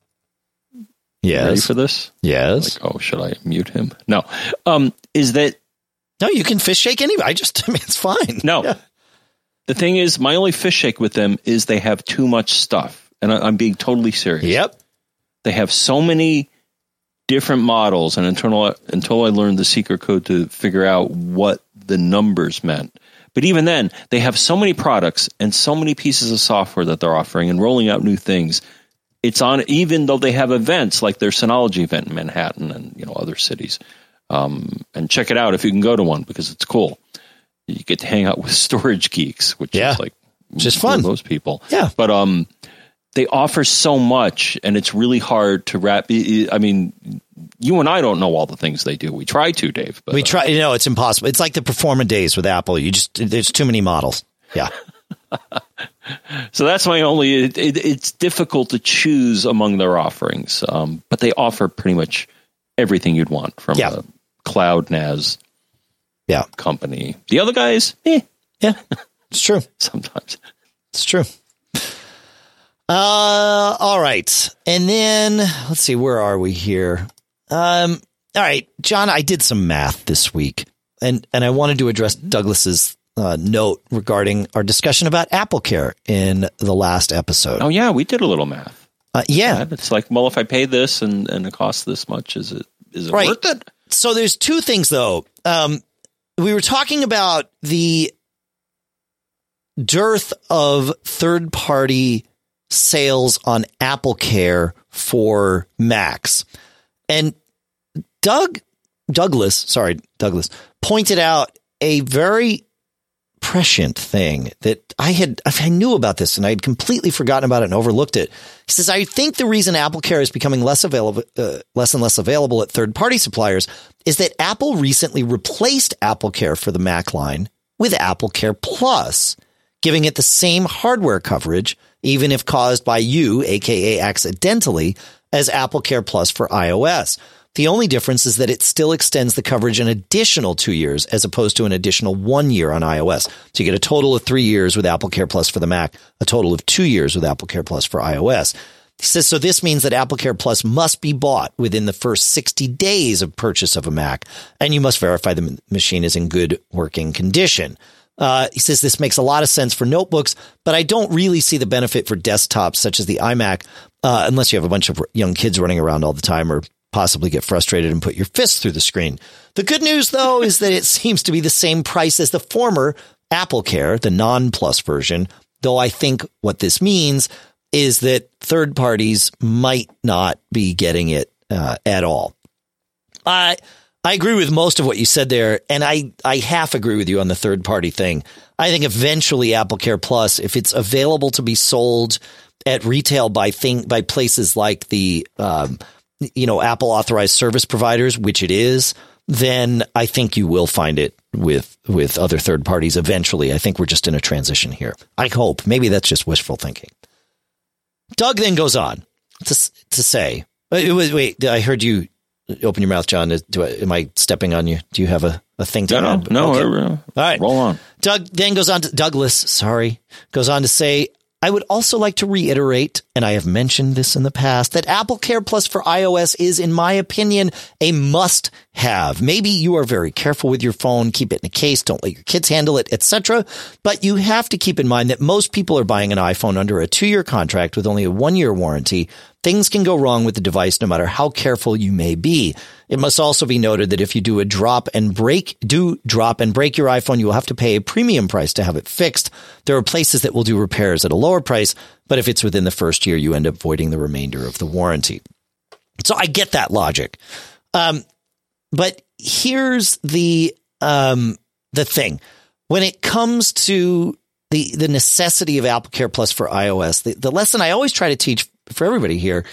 Yes. Ready for this? Yes. Like, oh, should I mute him? No. Um, is that no? You can fish shake anyway. I just, I mean, it's fine. No. Yeah. The thing is, my only fish shake with them is they have too much stuff, and I, I'm being totally serious. Yep. They have so many different models, and until until I learned the secret code to figure out what the numbers meant. But even then, they have so many products and so many pieces of software that they're offering and rolling out new things. It's on, even though they have events like their Synology event in Manhattan and, you know, other cities. Um, and check it out if you can go to one because it's cool. You get to hang out with storage geeks, which yeah. is like just fun. Those people. Yeah. But um, they offer so much, and it's really hard to wrap. I mean, you and I don't know all the things they do. We try to, Dave. But, we try. You know, it's impossible. It's like the Performa days with Apple. You just there's too many models. Yeah. So that's my only, it, it, it's difficult to choose among their offerings, um, but they offer pretty much everything you'd want from yeah. a cloud N A S yeah. company. The other guys, eh. Yeah, it's true. Sometimes. It's true. Uh, all right. And then, let's see, where are we here? Um, all right, John, I did some math this week, and, and I wanted to address Douglas's Uh, note regarding our discussion about AppleCare in the last episode. Oh, yeah, we did a little math. Uh, yeah. It's like, well, if I pay this and, and it costs this much, is it is it right. worth it? So there's two things, though. Um, we were talking about the dearth of third-party sales on AppleCare for Macs. And Doug, Douglas, sorry, Douglas, pointed out a very prescient thing that I had, I knew about this and I had completely forgotten about it and overlooked it. He says, I think the reason AppleCare is becoming less available, uh, less and less available at third-party suppliers is that Apple recently replaced AppleCare for the Mac line with AppleCare Plus, giving it the same hardware coverage, even if caused by you, aka accidentally, as AppleCare Plus for iOS. The only difference is that it still extends the coverage an additional two years as opposed to an additional one year on iOS. So you get a total of three years with AppleCare Plus for the Mac, a total of two years with AppleCare Plus for iOS. He says, so this means that AppleCare Plus must be bought within the first sixty days of purchase of a Mac, and you must verify the machine is in good working condition. Uh, he says this makes a lot of sense for notebooks, but I don't really see the benefit for desktops such as the iMac, uh, unless you have a bunch of young kids running around all the time or possibly get frustrated and put your fist through the screen. The good news, though, is that it seems to be the same price as the former AppleCare, the non-Plus version, though I think what this means is that third parties might not be getting it uh, at all. I I agree with most of what you said there, and I, I half agree with you on the third party thing. I think eventually AppleCare Plus, if it's available to be sold at retail by thing by places like the um, you know Apple authorized service providers, which it is, then I think you will find it with with other third parties eventually. I think we're just in a transition here. I hope. Maybe that's just wishful thinking. Doug then goes on to to say, wait, wait I heard you open your mouth, John. Do I, am I stepping on you? Do you have a, a thing to no, add? No, okay. no. All right. Roll on. Doug then goes on to Douglas, sorry, goes on to say, I would also like to reiterate, and I have mentioned this in the past, that AppleCare Plus for iOS is, in my opinion, a must-have. Maybe you are very careful with your phone, keep it in a case, don't let your kids handle it, et cetera. But you have to keep in mind that most people are buying an iPhone under a two-year contract with only a one-year warranty. Things can go wrong with the device no matter how careful you may be. It must also be noted that if you do a drop and break, do drop and break your iPhone, you will have to pay a premium price to have it fixed. There are places that will do repairs at a lower price, but if it's within the first year, you end up voiding the remainder of the warranty. So I get that logic. Um, but here's the, um, the thing. When it comes to the, the necessity of AppleCare Plus for iOS, the, the lesson I always try to teach for everybody here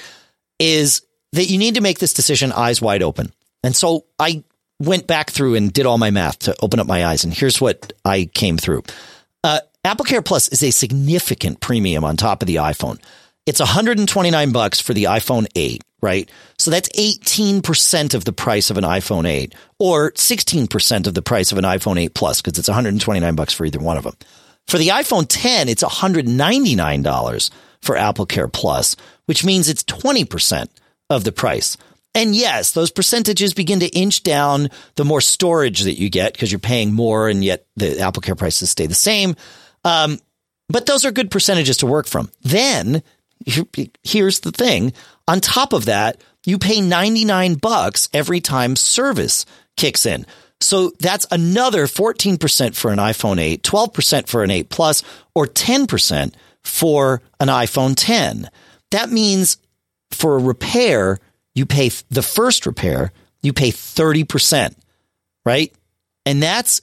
is that you need to make this decision eyes wide open. And so I went back through and did all my math to open up my eyes. And here's what I came through. Uh, AppleCare Plus is a significant premium on top of the iPhone. It's one hundred twenty-nine bucks for the iPhone eight, right? So that's eighteen percent of the price of an iPhone eight, or sixteen percent of the price of an iPhone eight Plus, because it's one hundred twenty-nine bucks for either one of them. For the iPhone ten, it's one hundred ninety-nine dollars for AppleCare Plus, which means it's twenty percent of the price. And yes, those percentages begin to inch down the more storage that you get because you're paying more and yet the AppleCare prices stay the same. Um, but those are good percentages to work from. Then here's the thing. On top of that, you pay ninety-nine bucks every time service kicks in. So that's another fourteen percent for an iPhone eight, twelve percent for an eight Plus, or ten percent for an iPhone ten. That means for a repair, you pay the first repair, you pay thirty percent, right? And that's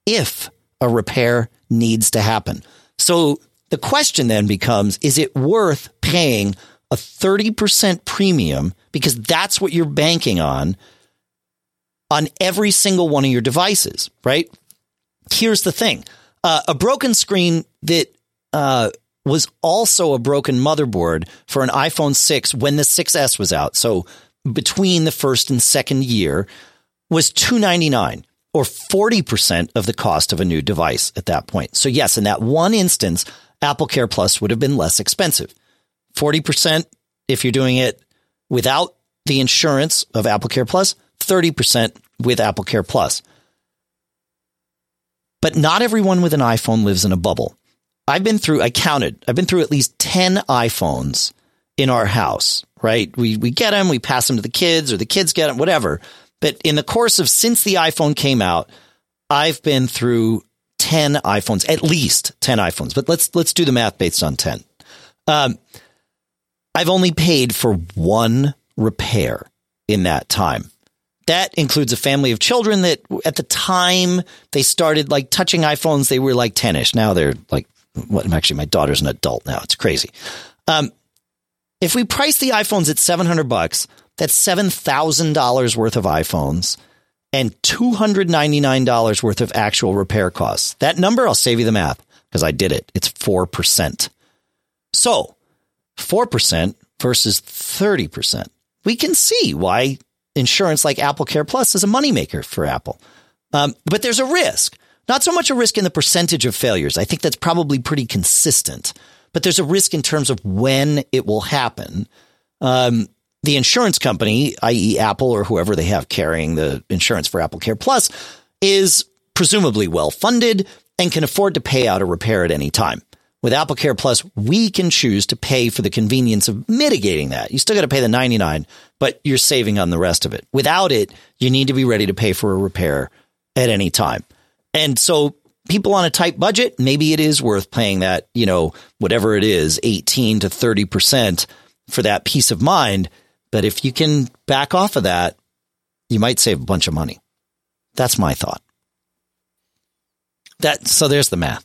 if a repair needs to happen. So the question then becomes, is it worth paying a thirty percent premium because that's what you're banking on on every single one of your devices, right? Here's the thing. Uh, a broken screen that uh, was also a broken motherboard for an iPhone six when the six S was out, so between the first and second year, was two hundred ninety-nine dollars, or forty percent of the cost of a new device at that point. So yes, in that one instance, AppleCare Plus would have been less expensive. forty percent if you're doing it without the insurance of AppleCare Plus, thirty percent with AppleCare Plus. But not everyone with an iPhone lives in a bubble. I've been through, I counted, I've been through at least ten iPhones in our house, right? We we get them, we pass them to the kids, or the kids get them, whatever. But in the course of since the iPhone came out, I've been through ten iPhones, at least ten iPhones. But let's let's do the math based on ten. Um, I've only paid for one repair in that time. That includes a family of children that at the time they started like touching iPhones, they were like ten-ish. Now they're like, what? Actually, my daughter's an adult now. It's crazy. Um, if we price the iPhones at seven hundred bucks, that's seven thousand dollars worth of iPhones and two hundred ninety-nine dollars worth of actual repair costs. That number, I'll save you the math because I did it. It's four percent. So four percent versus thirty percent. We can see why insurance like AppleCare Plus is a moneymaker for Apple. Um, but there's a risk. Not so much a risk in the percentage of failures. I think that's probably pretty consistent. But there's a risk in terms of when it will happen. Um, the insurance company, that is. Apple or whoever they have carrying the insurance for AppleCare Plus, is presumably well-funded and can afford to pay out a repair at any time. With AppleCare Plus, we can choose to pay for the convenience of mitigating that. You still got to pay the ninety-nine dollars, but you're saving on the rest of it. Without it, you need to be ready to pay for a repair at any time. And so people on a tight budget, maybe it is worth paying that, you know, whatever it is, eighteen to thirty percent for that peace of mind. But if you can back off of that, you might save a bunch of money. That's my thought. That so there's the math.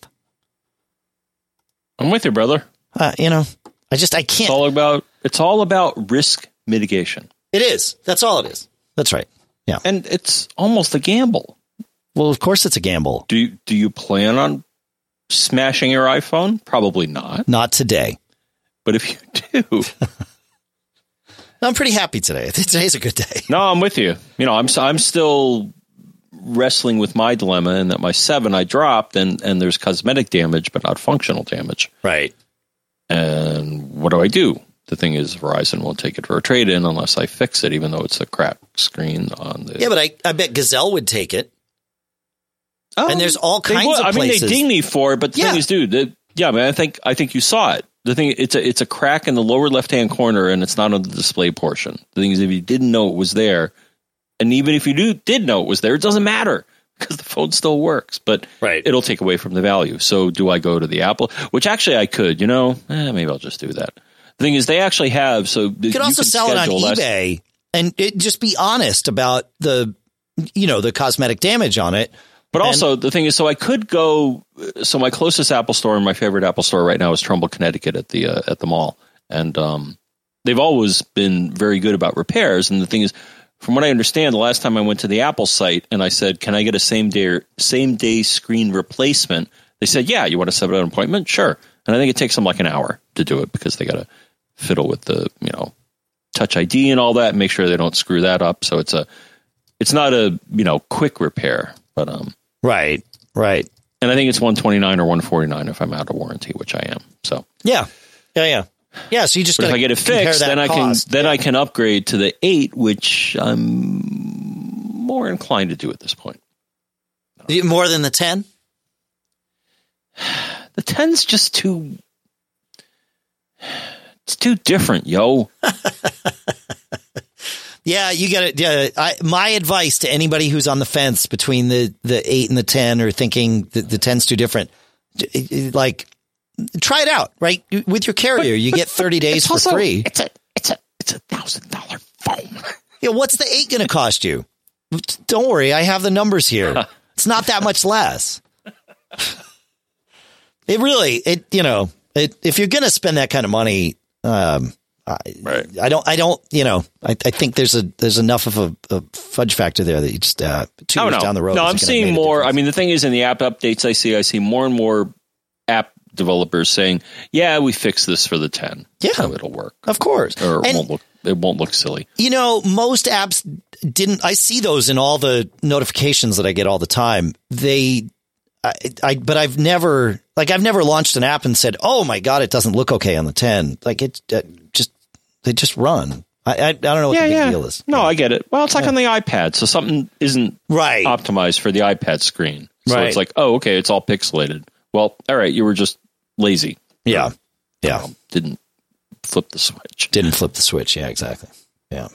I'm with you, brother. Uh, you know, I just I can't. It's all about it's all about risk mitigation. It is. That's all it is. That's right. Yeah. And it's almost a gamble. Well, of course it's a gamble. Do you, do you plan on smashing your iPhone? Probably not. Not today. But if you do, I'm pretty happy today. Today's a good day. No, I'm with you. You know, I'm I'm still wrestling with my dilemma in that my seven I dropped and and there's cosmetic damage but not functional damage. Right. And what do I do? The thing is, Verizon won't take it for a trade-in unless I fix it, even though it's a cracked screen on the. Yeah, but I, I bet Gazelle would take it. Oh, and there's all kinds would, of places. I mean, they ding me for it, but the yeah. thing is, dude, they, yeah, I mean, I think I think you saw it. The thing, it's a it's a crack in the lower left-hand corner, and it's not on the display portion. The thing is, if you didn't know it was there, and even if you do did know it was there, it doesn't matter because the phone still works, but right. it'll take away from the value. So, do I go to the Apple? Which actually I could, you know, eh, maybe I'll just do that. The thing is, they actually have so you could also you can sell it on less- eBay and it, just be honest about the you know the cosmetic damage on it. But and, also, the thing is, so I could go. So my closest Apple store and my favorite Apple store right now is Trumbull, Connecticut, at the uh, at the mall, and um, they've always been very good about repairs. And the thing is, from what I understand, the last time I went to the Apple site and I said, "Can I get a same day same day screen replacement?" They said, "Yeah, you want to set up an appointment? Sure." And I think it takes them like an hour to do it because they got to fiddle with the you know Touch I D and all that, and make sure they don't screw that up. So it's a it's not a you know quick repair, but um. Right, right. And I think it's one twenty-nine or one forty-nine if I'm out of warranty, which I am. So yeah, yeah, yeah, yeah. So you just but if I get it fixed, then I cost. can then I can upgrade to the eight, which I'm more inclined to do at this point. More than the ten? The ten's just too. It's too different, yo. Yeah, you got it. Yeah, I, my advice to anybody who's on the fence between the, the eight and the ten, or thinking that the ten's too different, like try it out. Right with your carrier, you get thirty days for also, free. It's a it's a it's a thousand dollar phone. Yeah, what's the eight going to cost you? Don't worry, I have the numbers here. It's not that much less. It really, it you know, it, if you're going to spend that kind of money. Um, I, right. I don't, I don't, you know, I, I think there's a, there's enough of a, a fudge factor there that you just, uh, two oh, years no. down the road. No, I'm seeing more. I mean, the thing is in the app updates I see, I see more and more app developers saying, yeah, we fixed this for the ten. Yeah. So it'll work. Of course. Or it and, won't look, it won't look silly. You know, most apps didn't, I see those in all the notifications that I get all the time. They, I, I, but I've never, like, I've never launched an app and said, oh my God, it doesn't look okay on the ten. Like it uh, just, they just run. I, I I don't know what yeah, the big yeah. deal is. No, yeah. I get it. Well, it's like yeah. on the iPad. So something isn't right. optimized for the iPad screen. So right. it's like, oh, okay, it's all pixelated. Well, all right, you were just lazy. Yeah. Yeah. Um, didn't flip the switch. Didn't flip the switch. Yeah, exactly. Yeah.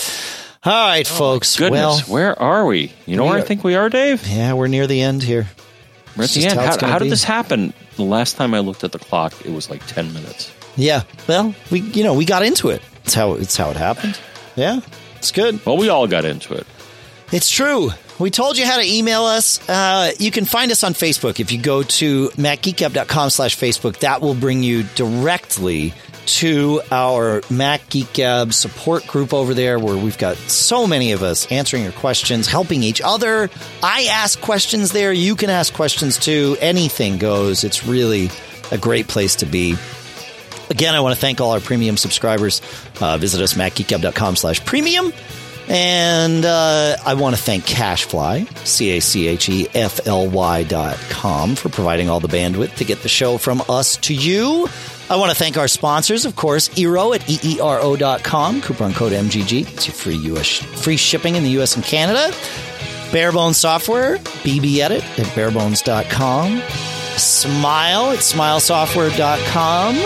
All right, oh, folks. Goodness, well, where are we? You know where are, I think we are, Dave? Yeah, we're near the end here. We're at the end. How, how, how did this happen? The last time I looked at the clock, it was like ten minutes. Yeah. Well, we you know we got into it. It's how it's how it happened. Yeah, it's good. Well, we all got into it. It's true. We told you how to email us. Uh, you can find us on Facebook. If you go to mac geek gab dot com slash Facebook, that will bring you directly to our Mac Geek Gab support group over there, where we've got so many of us answering your questions, helping each other. I ask questions there. You can ask questions too. Anything goes. It's really a great place to be. Again, I want to thank all our premium subscribers. Uh, visit us, mac geek gab dot com slash premium. And uh, I want to thank CacheFly, C A C H E F L Y dot com, for providing all the bandwidth to get the show from us to you. I want to thank our sponsors, of course, Eero at E E R O dot com, coupon code M G G, gets you free U S free shipping in the U S and Canada. Barebones Software, B B Edit at barebones dot com. Smile at smile software dot com.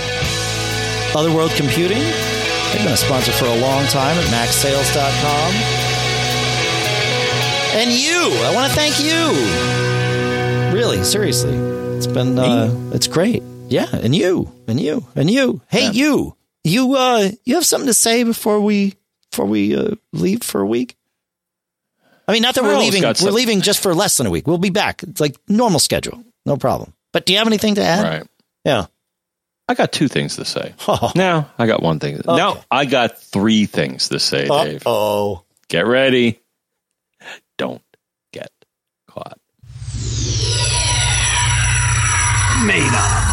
Otherworld Computing, they've been a sponsor for a long time at mac sales dot com. And you, I want to thank you. really, seriously. It's been, uh, it's great. Yeah. And you, and you, and you. Hey, yeah. you, you, uh, you have something to say before we, before we, uh, leave for a week? I mean, not that we're leaving, we're leaving just for less than a week. We'll be back. It's like normal schedule. No problem. But do you have anything to add? Right. Yeah. I got two things to say. Oh. Now I got one thing. Okay. Now I got three things to say, Uh-oh. Dave. Oh, get ready. Don't get caught. Made up.